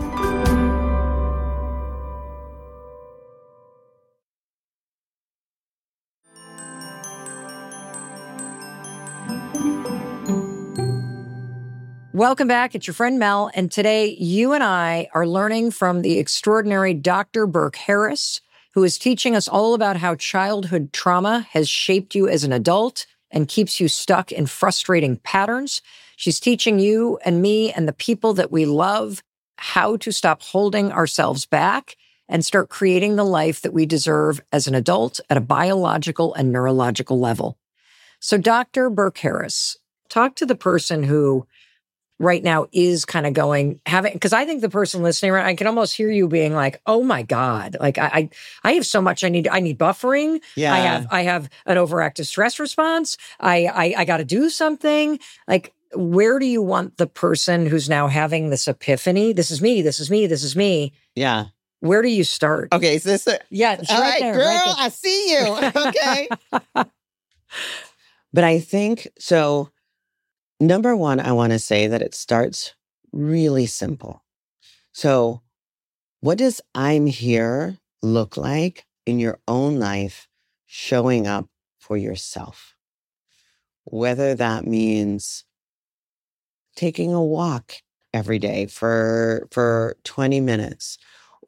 Welcome back. It's your friend Mel. And today you and I are learning from the extraordinary Doctor Burke Harris, who is teaching us all about how childhood trauma has shaped you as an adult and keeps you stuck in frustrating patterns. She's teaching you and me and the people that we love how to stop holding ourselves back and start creating the life that we deserve as an adult at a biological and neurological level. So Doctor Burke Harris, talk to the person who right now is kind of going, having, because I think the person listening, right, I can almost hear you being like, oh my God, like I, I, I have so much I need, I need buffering. Yeah. I have, I have an overactive stress response. I, I, I got to do something. Like, where do you want the person who's now having this epiphany? This is me, this is me, this is me. Yeah. Where do you start? Okay. Is this it? Yeah. It's All right right, there, girl, right there. I see you. Okay. But I think, so number one, I want to say that it starts really simple. So what does I'm here look like in your own life showing up for yourself? Whether that means taking a walk every day for, for twenty minutes,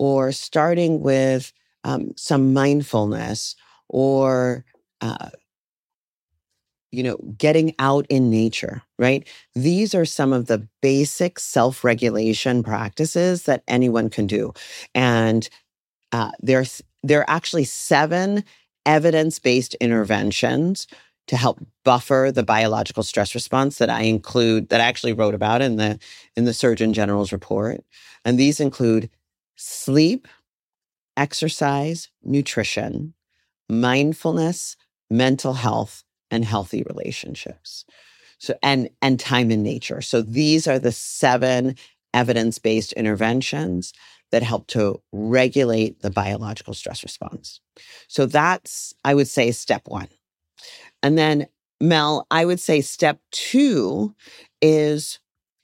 or starting with um, some mindfulness, or uh, you know, getting out in nature, right? These are some of the basic self-regulation practices that anyone can do. And uh, there's there are actually seven evidence-based interventions to help buffer the biological stress response that I include, that I actually wrote about in the in the Surgeon General's report. And these include sleep, exercise, nutrition, mindfulness, mental health, and healthy relationships. So, and, and time in nature. So these are the seven evidence-based interventions that help to regulate the biological stress response. So that's, I would say, step one. And then, Mel, I would say step two is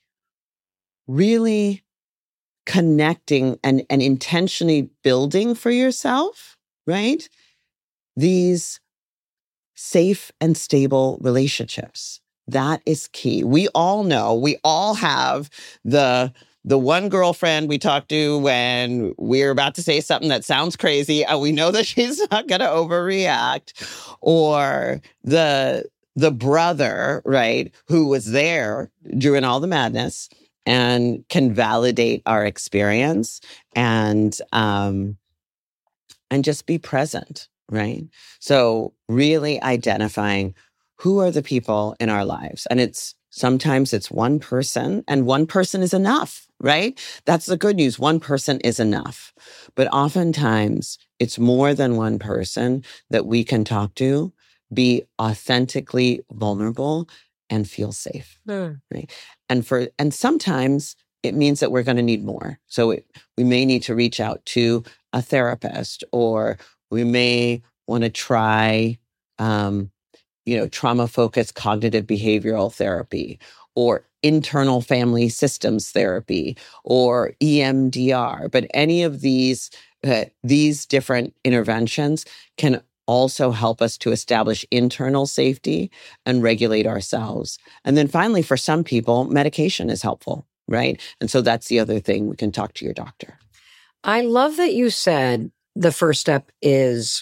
really connecting and, and intentionally building for yourself, right? These safe and stable relationships. That is key. We all know, we all have the the one girlfriend we talk to when we're about to say something that sounds crazy, and we know that she's not going to overreact, or the the brother, right, who was there during all the madness and can validate our experience and um, and just be present. Right? So really identifying who are the people in our lives. And it's sometimes it's one person, and one person is enough, right? That's the good news. One person is enough. But oftentimes it's more than one person that we can talk to, be authentically vulnerable, and feel safe. Mm. Right? And for and sometimes it means that we're going to need more. So it, we may need to reach out to a therapist, or we may want to try, um, you know, trauma-focused cognitive behavioral therapy, or internal family systems therapy, or E M D R. But any of these uh, these different interventions can also help us to establish internal safety and regulate ourselves. And then finally, for some people, medication is helpful, right? And so that's the other thing. We can talk to your doctor. I love that you said the first step is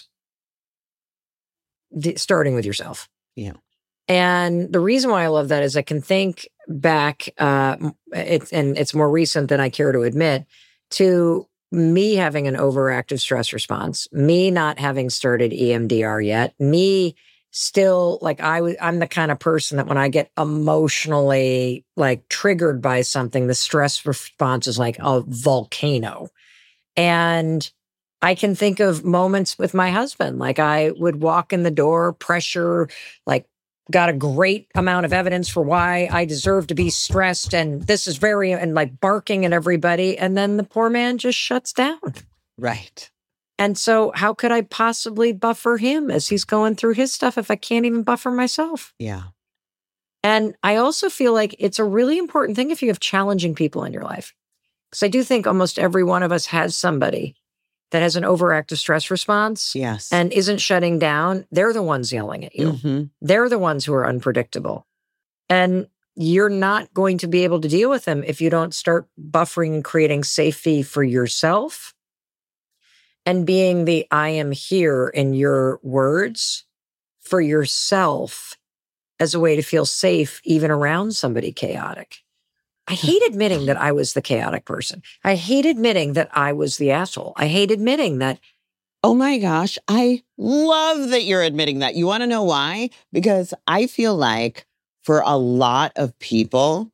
the, starting with yourself. Yeah. And the reason why I love that is I can think back, uh, it's, and it's more recent than I care to admit, to me having an overactive stress response, me not having started E M D R yet, me still, like I w- I'm the kind of person that when I get emotionally like triggered by something, the stress response is like a volcano. And I can think of moments with my husband, like I would walk in the door, pressure, like got a great amount of evidence for why I deserve to be stressed. And this is very, and like barking at everybody. And then the poor man just shuts down. Right. And so how could I possibly buffer him as he's going through his stuff if I can't even buffer myself? Yeah. And I also feel like it's a really important thing if you have challenging people in your life. Because I do think almost every one of us has somebody that has an overactive stress response, yes, and isn't shutting down. They're the ones yelling at you. Mm-hmm. They're the ones who are unpredictable. And you're not going to be able to deal with them if you don't start buffering and creating safety for yourself and being the I am here in your words for yourself as a way to feel safe even around somebody chaotic. I hate admitting that I was the chaotic person. I hate admitting that I was the asshole. I hate admitting that. Oh my gosh, I love that you're admitting that. You want to know why? Because I feel like for a lot of people,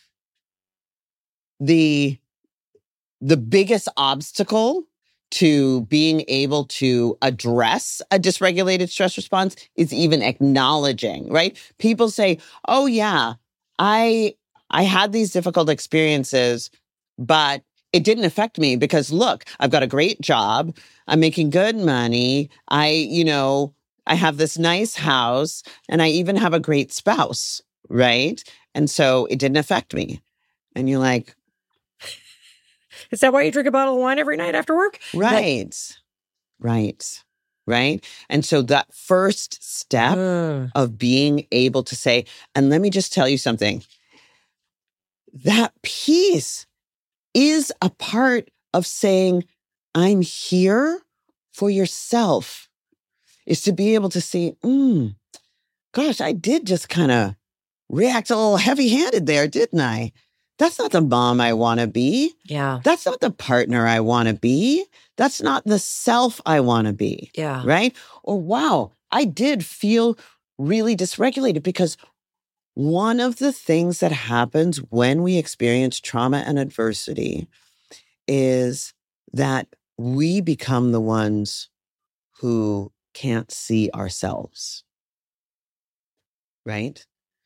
the, the biggest obstacle to being able to address a dysregulated stress response is even acknowledging, right? People say, oh yeah, I... I had these difficult experiences, but it didn't affect me because look, I've got a great job. I'm making good money. I, you know, I have this nice house and I even have a great spouse, right? And so it didn't affect me. And you're like, is that why you drink a bottle of wine every night after work? Right. Like, right. Right. And so that first step mm. of being able to say, and let me just tell you something. That piece is a part of saying, I'm here for yourself is to be able to see, mm, gosh, I did just kind of react a little heavy-handed there, didn't I? That's not the mom I want to be. Yeah. That's not the partner I want to be. That's not the self I want to be. Yeah. Right? Or, wow, I did feel really dysregulated, because one of the things that happens when we experience trauma and adversity is that we become the ones who can't see ourselves. Right?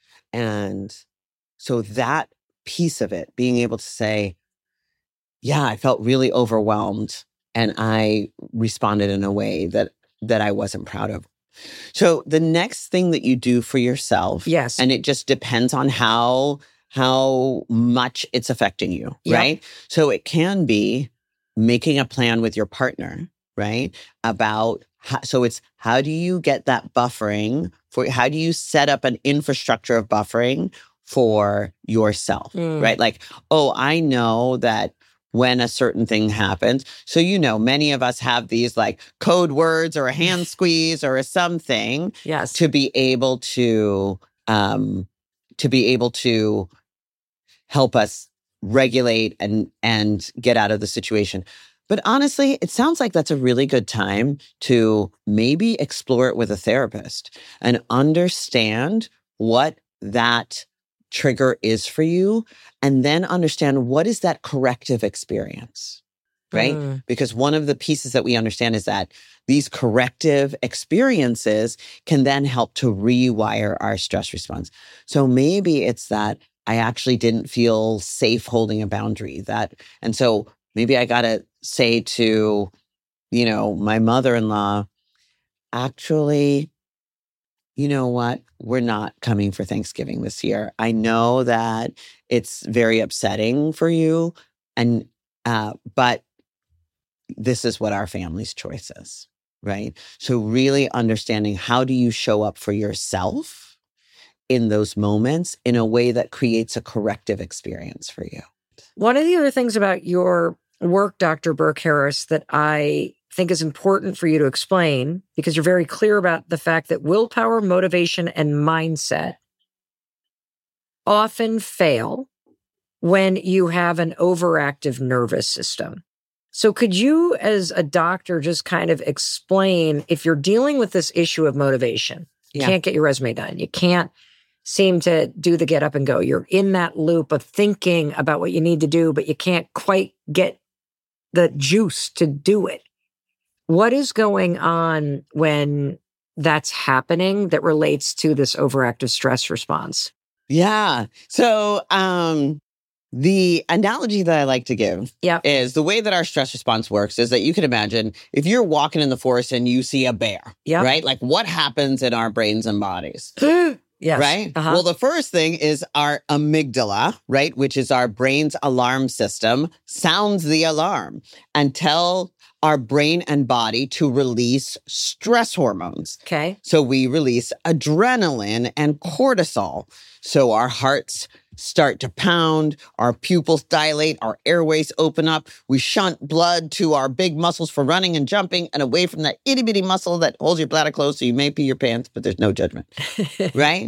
And so that piece of it, being able to say, yeah, I felt really overwhelmed and I responded in a way that that I wasn't proud of. So the next thing that you do for yourself, yes, and it just depends on how how much it's affecting you, yep. right? So it can be making a plan with your partner, right? About how, so it's how do you get that buffering for, how do you set up an infrastructure of buffering for yourself, mm. right? Like, oh, I know that when a certain thing happens. So, you know, many of us have these like code words or a hand squeeze or a something yes. to be able to, um, to be able to help us regulate and, and get out of the situation. But honestly, it sounds like that's a really good time to maybe explore it with a therapist and understand what that trigger is for you, and then understand what is that corrective experience, right? Mm. Because one of the pieces that we understand is that these corrective experiences can then help to rewire our stress response. So maybe it's that I actually didn't feel safe holding a boundary, that, and so maybe I got to say to, you know, my mother-in-law, actually, you know what? We're not coming for Thanksgiving this year. I know that it's very upsetting for you, and uh, but this is what our family's choice is, right? So really understanding, how do you show up for yourself in those moments in a way that creates a corrective experience for you. One of the other things about your work, Doctor Burke Harris, that I think is important for you to explain, because you're very clear about the fact that willpower, motivation, and mindset often fail when you have an overactive nervous system. So could you, as a doctor, just kind of explain, if you're dealing with this issue of motivation, you Yeah. can't get your resume done, you can't seem to do the get up and go, you're in that loop of thinking about what you need to do, but you can't quite get the juice to do it. What is going on when that's happening that relates to this overactive stress response? Yeah. So um, the analogy that I like to give Yep. is the way that our stress response works is that you can imagine if you're walking in the forest and you see a bear, Yep. right? Like what happens in our brains and bodies? Yes. Right? Uh-huh. Well, the first thing is our amygdala, right? Which is our brain's alarm system, sounds the alarm and tell our brain and body to release stress hormones. Okay. So we release adrenaline and cortisol. So our hearts start to pound, our pupils dilate, our airways open up. We shunt blood to our big muscles for running and jumping and away from that itty bitty muscle that holds your bladder closed so you may pee your pants, but there's no judgment, right?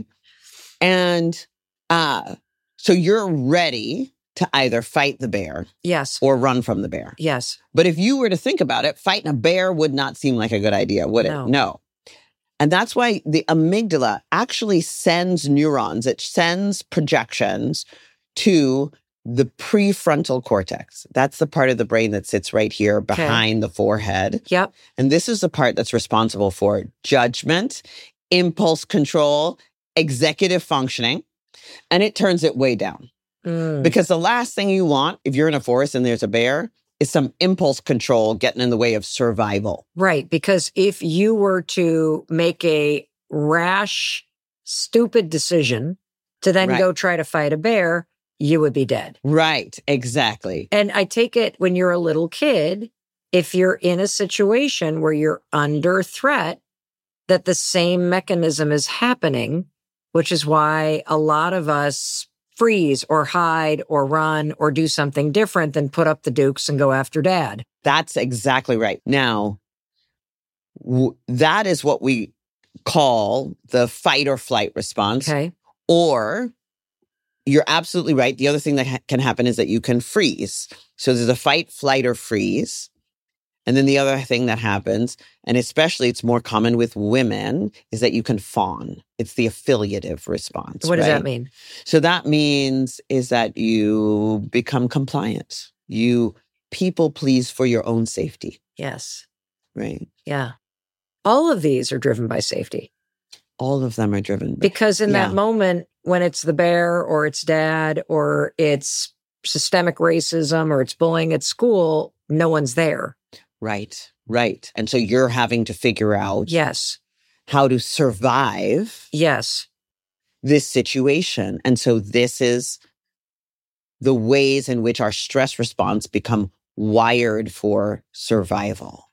And uh, so you're ready to either fight the bear Yes. or run from the bear. Yes. But if you were to think about it, fighting a bear would not seem like a good idea, would it? No. No. And that's why the amygdala actually sends neurons, it sends projections to the prefrontal cortex. That's the part of the brain that sits right here behind the forehead. Yep. And this is the part that's responsible for judgment, impulse control, executive functioning, and it turns it way down. Mm. Because the last thing you want, if you're in a forest and there's a bear, is some impulse control getting in the way of survival. Right. Because if you were to make a rash, stupid decision to then Right. go try to fight a bear, you would be dead. Right, exactly. And I take it when you're a little kid, if you're in a situation where you're under threat, that the same mechanism is happening, which is why a lot of us freeze or hide or run or do something different than put up the dukes and go after dad. That's exactly right. Now, w- that is what we call the fight or flight response. Okay. Or you're absolutely right. The other thing that ha- can happen is that you can freeze. So there's a fight, flight, or freeze. And then the other thing that happens, and especially it's more common with women, is that you can fawn. It's the affiliative response. What does right? that mean? So that means is that you become compliant. You people please for your own safety. Yes. Right. Yeah. All of these are driven by safety. All of them are driven. By, because in yeah. that moment, when it's the bear or it's dad or it's systemic racism or it's bullying at school, no one's there. Right, right. And so you're having to figure out yes, how to survive yes, this situation. And so this is the ways in which our stress response become wired for survival.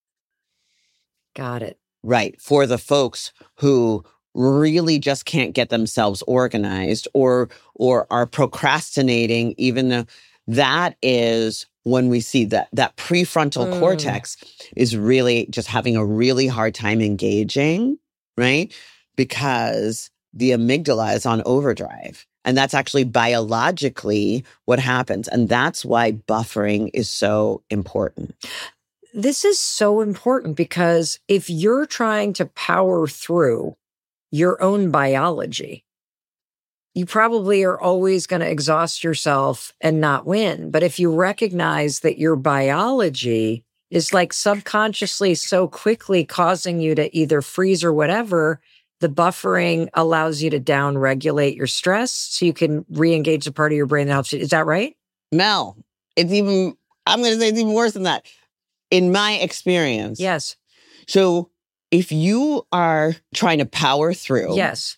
Got it. Right. For the folks who really just can't get themselves organized or or are procrastinating, even though that is when we see that that prefrontal Mm. cortex is really just having a really hard time engaging, right? Because the amygdala is on overdrive. And that's actually biologically what happens. And that's why buffering is so important. This is so important because if you're trying to power through your own biology, you probably are always going to exhaust yourself and not win. But if you recognize that your biology is like subconsciously so quickly causing you to either freeze or whatever, the buffering allows you to down-regulate your stress so you can re-engage the part of your brain that helps you. Is that right? Mel, it's even, I'm going to say it's even worse than that. In my experience. Yes. So if you are trying to power through. Yes.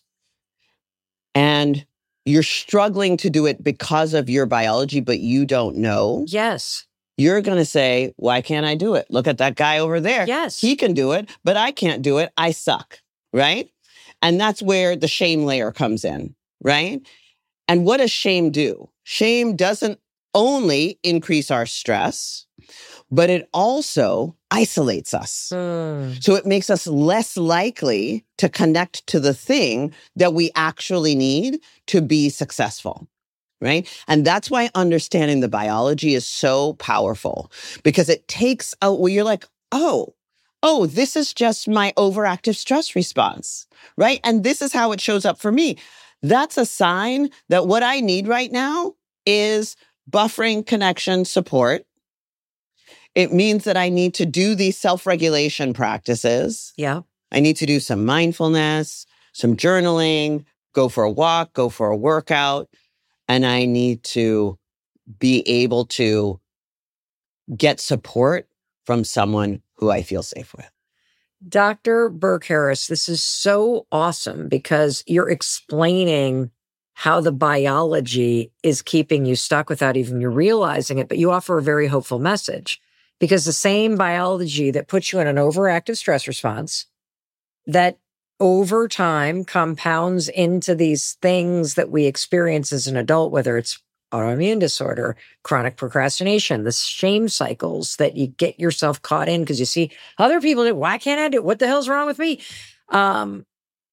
And you're struggling to do it because of your biology, but you don't know. Yes. You're going to say, why can't I do it? Look at that guy over there. Yes. He can do it, but I can't do it. I suck. Right? And that's where the shame layer comes in. Right? And what does shame do? Shame doesn't only increase our stress, but it also isolates us. Mm. So it makes us less likely to connect to the thing that we actually need to be successful, right? And that's why understanding the biology is so powerful, because it takes out where you're like, oh, oh, this is just my overactive stress response, right? And this is how it shows up for me. That's a sign that what I need right now is buffering, connection, support. It means that I need to do these self-regulation practices. Yeah. I need to do some mindfulness, some journaling, go for a walk, go for a workout. And I need to be able to get support from someone who I feel safe with. Doctor Burke Harris, this is so awesome because you're explaining how the biology is keeping you stuck without even you realizing it, but you offer a very hopeful message. Because the same biology that puts you in an overactive stress response that over time compounds into these things that we experience as an adult, whether it's autoimmune disorder, chronic procrastination, the shame cycles that you get yourself caught in because you see other people do it. Why can't I do it? What the hell's wrong with me? Um,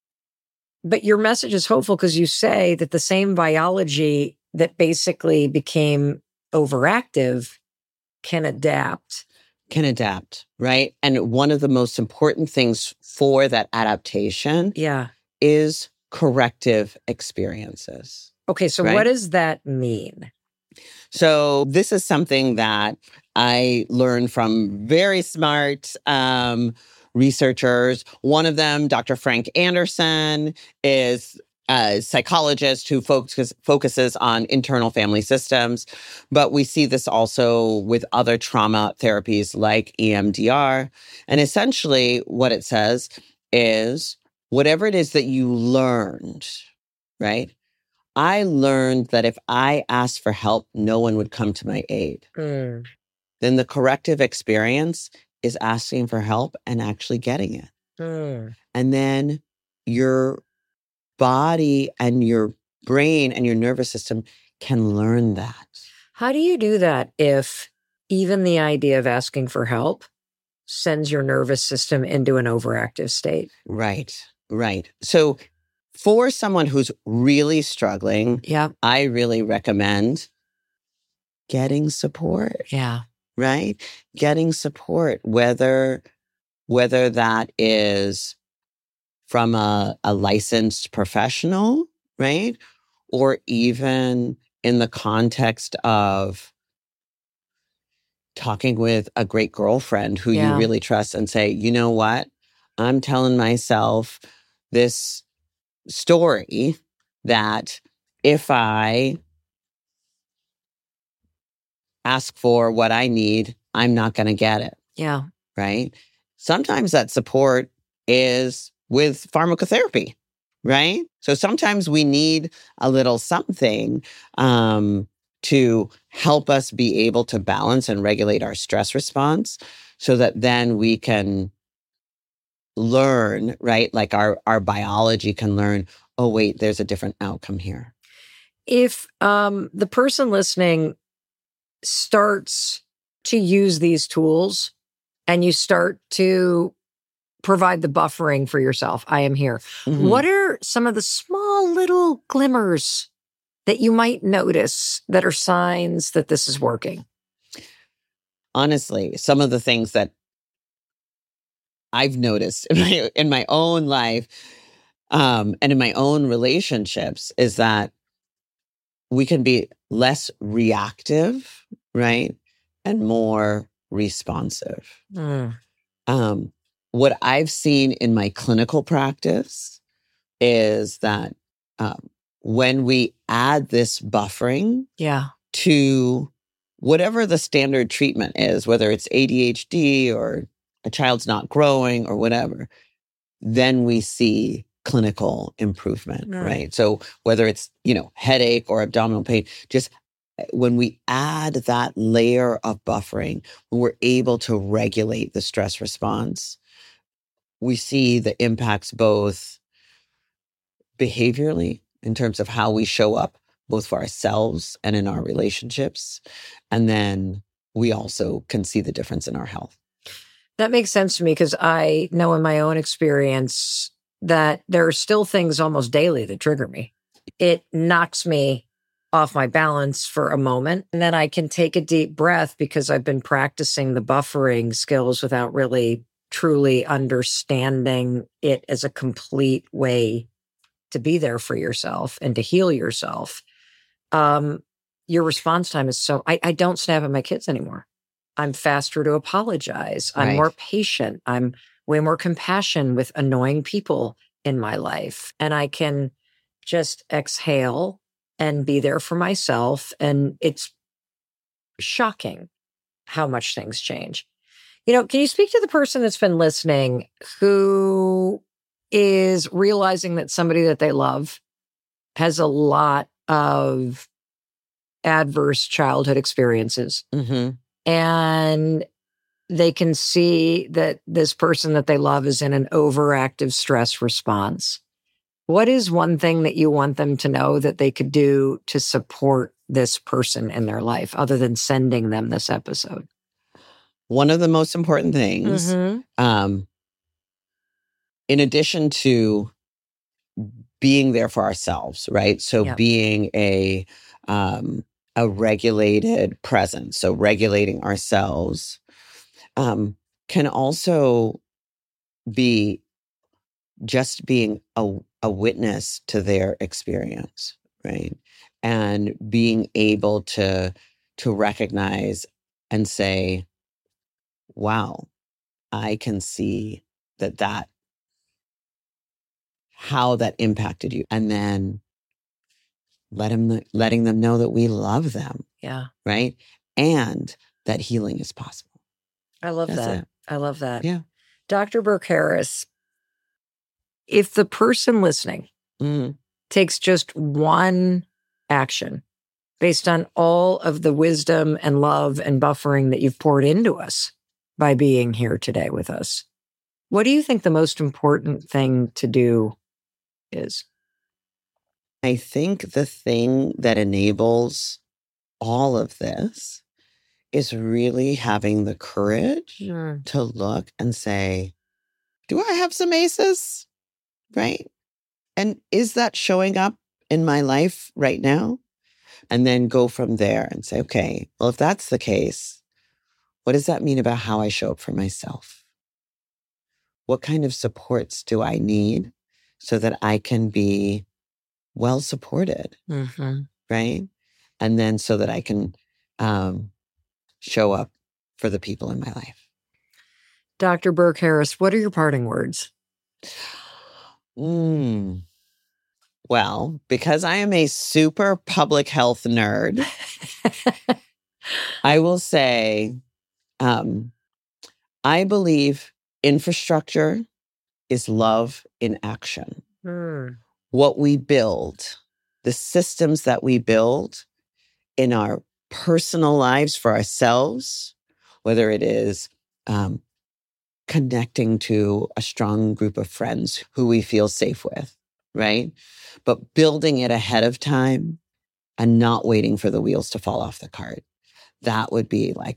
but your message is hopeful because you say that the same biology that basically became overactive can adapt. Can adapt, right? And one of the most important things for that adaptation yeah. is corrective experiences. Okay, so right? What does that mean? So this is something that I learned from very smart um, researchers. One of them, Doctor Frank Anderson, is a psychologist who focus, focuses on internal family systems. But we see this also with other trauma therapies like E M D R. And essentially what it says is whatever it is that you learned, right? I learned that if I asked for help, no one would come to my aid. Mm. Then the corrective experience is asking for help and actually getting it. Mm. And then your body and your brain and your nervous system can learn that. How do you do that if even the idea of asking for help sends your nervous system into an overactive state? Right, right. So for someone who's really struggling, Yeah. I really recommend getting support, Yeah. right? Getting support, whether whether that is from a, a licensed professional, right? Or even in the context of talking with a great girlfriend who Yeah. you really trust and say, you know what? I'm telling myself this story that if I ask for what I need, I'm not going to get it. Yeah. Right? Sometimes that support is with pharmacotherapy, right? So sometimes we need a little something um, to help us be able to balance and regulate our stress response so that then we can learn, right? Like our, our biology can learn, oh, wait, there's a different outcome here. If um, the person listening starts to use these tools and you start to provide the buffering for yourself, I am here. Mm-hmm. What are some of the small little glimmers that you might notice that are signs that this is working? Honestly, some of the things that I've noticed in my, in my own life um, and in my own relationships is that we can be less reactive, right? And more responsive. Mm. Um, what I've seen in my clinical practice is that um, when we add this buffering Yeah. to whatever the standard treatment is, whether it's A D H D or a child's not growing or whatever, then we see clinical improvement, Right. right? So whether it's, you know, headache or abdominal pain, just when we add that layer of buffering, when we're able to regulate the stress response, we see the impacts both behaviorally in terms of how we show up, both for ourselves and in our relationships. And then we also can see the difference in our health. That makes sense to me because I know in my own experience that there are still things almost daily that trigger me. It knocks me off my balance for a moment, and then I can take a deep breath because I've been practicing the buffering skills without really truly understanding it as a complete way to be there for yourself and to heal yourself. Um, your response time is so, I, I don't snap at my kids anymore. I'm faster to apologize. I'm Right. more patient. I'm way more compassionate with annoying people in my life. And I can just exhale and be there for myself. And it's shocking how much things change. You know, can you speak to the person that's been listening who is realizing that somebody that they love has a lot of adverse childhood experiences? Mm-hmm. And they can see that this person that they love is in an overactive stress response. What is one thing that you want them to know that they could do to support this person in their life other than sending them this episode? One of the most important things, Mm-hmm. um, in addition to being there for ourselves, right? So Yep. being a um, a regulated presence, so regulating ourselves, um, can also be just being a, a witness to their experience, right? And being able to to recognize and say, wow, I can see that that how that impacted you, and then let them letting them know that we love them, Yeah. right? And that healing is possible. I love That's that. it. I love that. Yeah. Doctor Burke Harris, if the person listening Mm. takes just one action based on all of the wisdom and love and buffering that you've poured into us by being here today with us, what do you think the most important thing to do is? I think the thing that enables all of this is really having the courage Mm. to look and say, do I have some aces? Right? And is that showing up in my life right now? And then go from there and say, okay, well, if that's the case, what does that mean about how I show up for myself? What kind of supports do I need so that I can be well supported? Mm-hmm. Right? And then so that I can um, show up for the people in my life. Doctor Burke Harris, what are your parting words? Mm. Well, because I am a super public health nerd, I will say, um, I believe infrastructure is love in action. Mm. What we build, the systems that we build in our personal lives for ourselves, whether it is um, connecting to a strong group of friends who we feel safe with, right? But building it ahead of time and not waiting for the wheels to fall off the cart. That would be like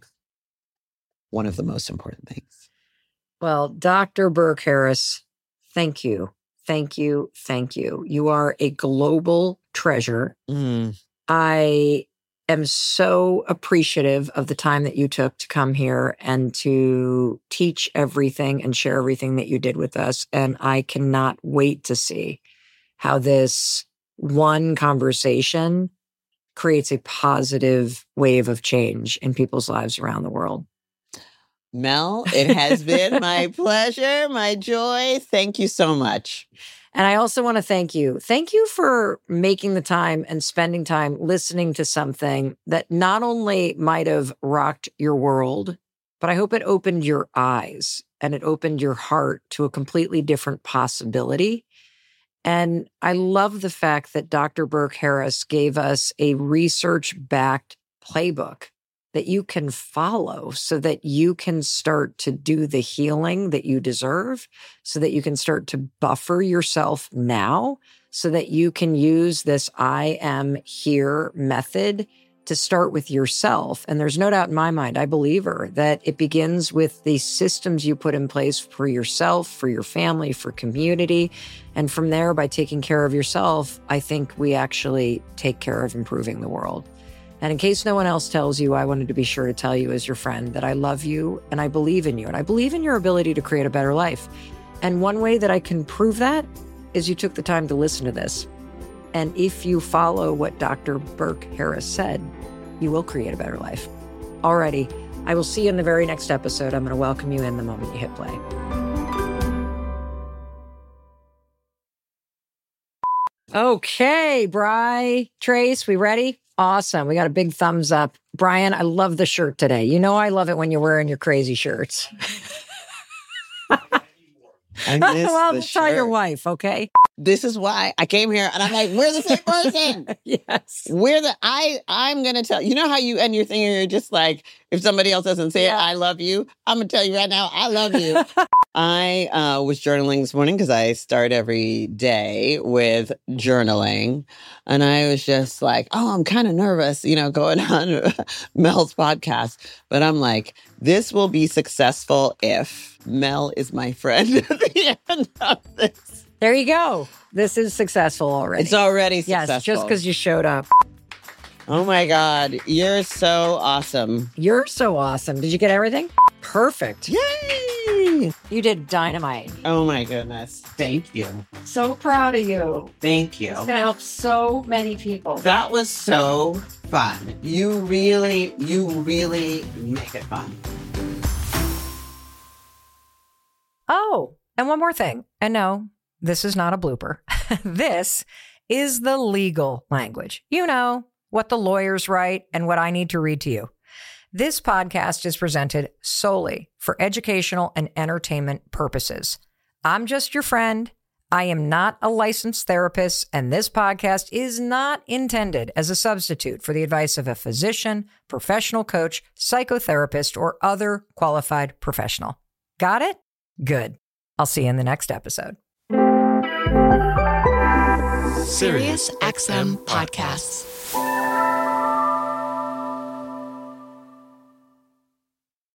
one of the most important things. Well, Doctor Burke Harris, thank you. Thank you. Thank you. You are a global treasure. Mm. I am so appreciative of the time that you took to come here and to teach everything and share everything that you did with us. And I cannot wait to see how this one conversation creates a positive wave of change in people's lives around the world. Mel, it has been my pleasure, my joy. Thank you so much. And I also want to thank you. Thank you for making the time and spending time listening to something that not only might have rocked your world, but I hope it opened your eyes and it opened your heart to a completely different possibility. And I love the fact that Doctor Burke Harris gave us a research-backed playbook that you can follow so that you can start to do the healing that you deserve, so that you can start to buffer yourself now, so that you can use this I am here method to start with yourself. And there's no doubt in my mind, I believe her, that it begins with the systems you put in place for yourself, for your family, for community. And from there, by taking care of yourself, I think we actually take care of improving the world. And in case no one else tells you, I wanted to be sure to tell you as your friend that I love you and I believe in you and I believe in your ability to create a better life. And one way that I can prove that is you took the time to listen to this. And if you follow what Doctor Burke Harris said, you will create a better life. Alrighty, I will see you in the very next episode. I'm going to welcome you in the moment you hit play. Okay, Bri, Trace, we ready? Awesome. We got a big thumbs up. Brian, I love the shirt today. You know I love it when you're wearing your crazy shirts. I miss well, the tell shirt. your wife, okay? This is why I came here and I'm like, we're the same person. Yes. We're the, I, I'm going to tell, you know how you end your thing and you're just like, if somebody else doesn't say Yeah. it, I love you. I'm going to tell you right now, I love you. I uh, was journaling this morning because I start every day with journaling. And I was just like, oh, I'm kind of nervous, you know, going on Mel's podcast. But I'm like, this will be successful if Mel is my friend at the end of this. There you go. This is successful already. It's already successful. Yes, just because you showed up. Oh my God, you're so awesome. You're so awesome. Did you get everything? Perfect. Yay! You did dynamite. Oh my goodness. Thank you. So proud of you. Thank you. It's going to help so many people. That was so fun. You really, you really make it fun. Oh, and one more thing. And no, this is not a blooper. This is the legal language. You know, what the lawyers write and what I need to read to you. This podcast is presented solely for educational and entertainment purposes. I'm just your friend. I am not a licensed therapist, and this podcast is not intended as a substitute for the advice of a physician, professional coach, psychotherapist, or other qualified professional. Got it? Good. I'll see you in the next episode. Sirius X M Podcasts.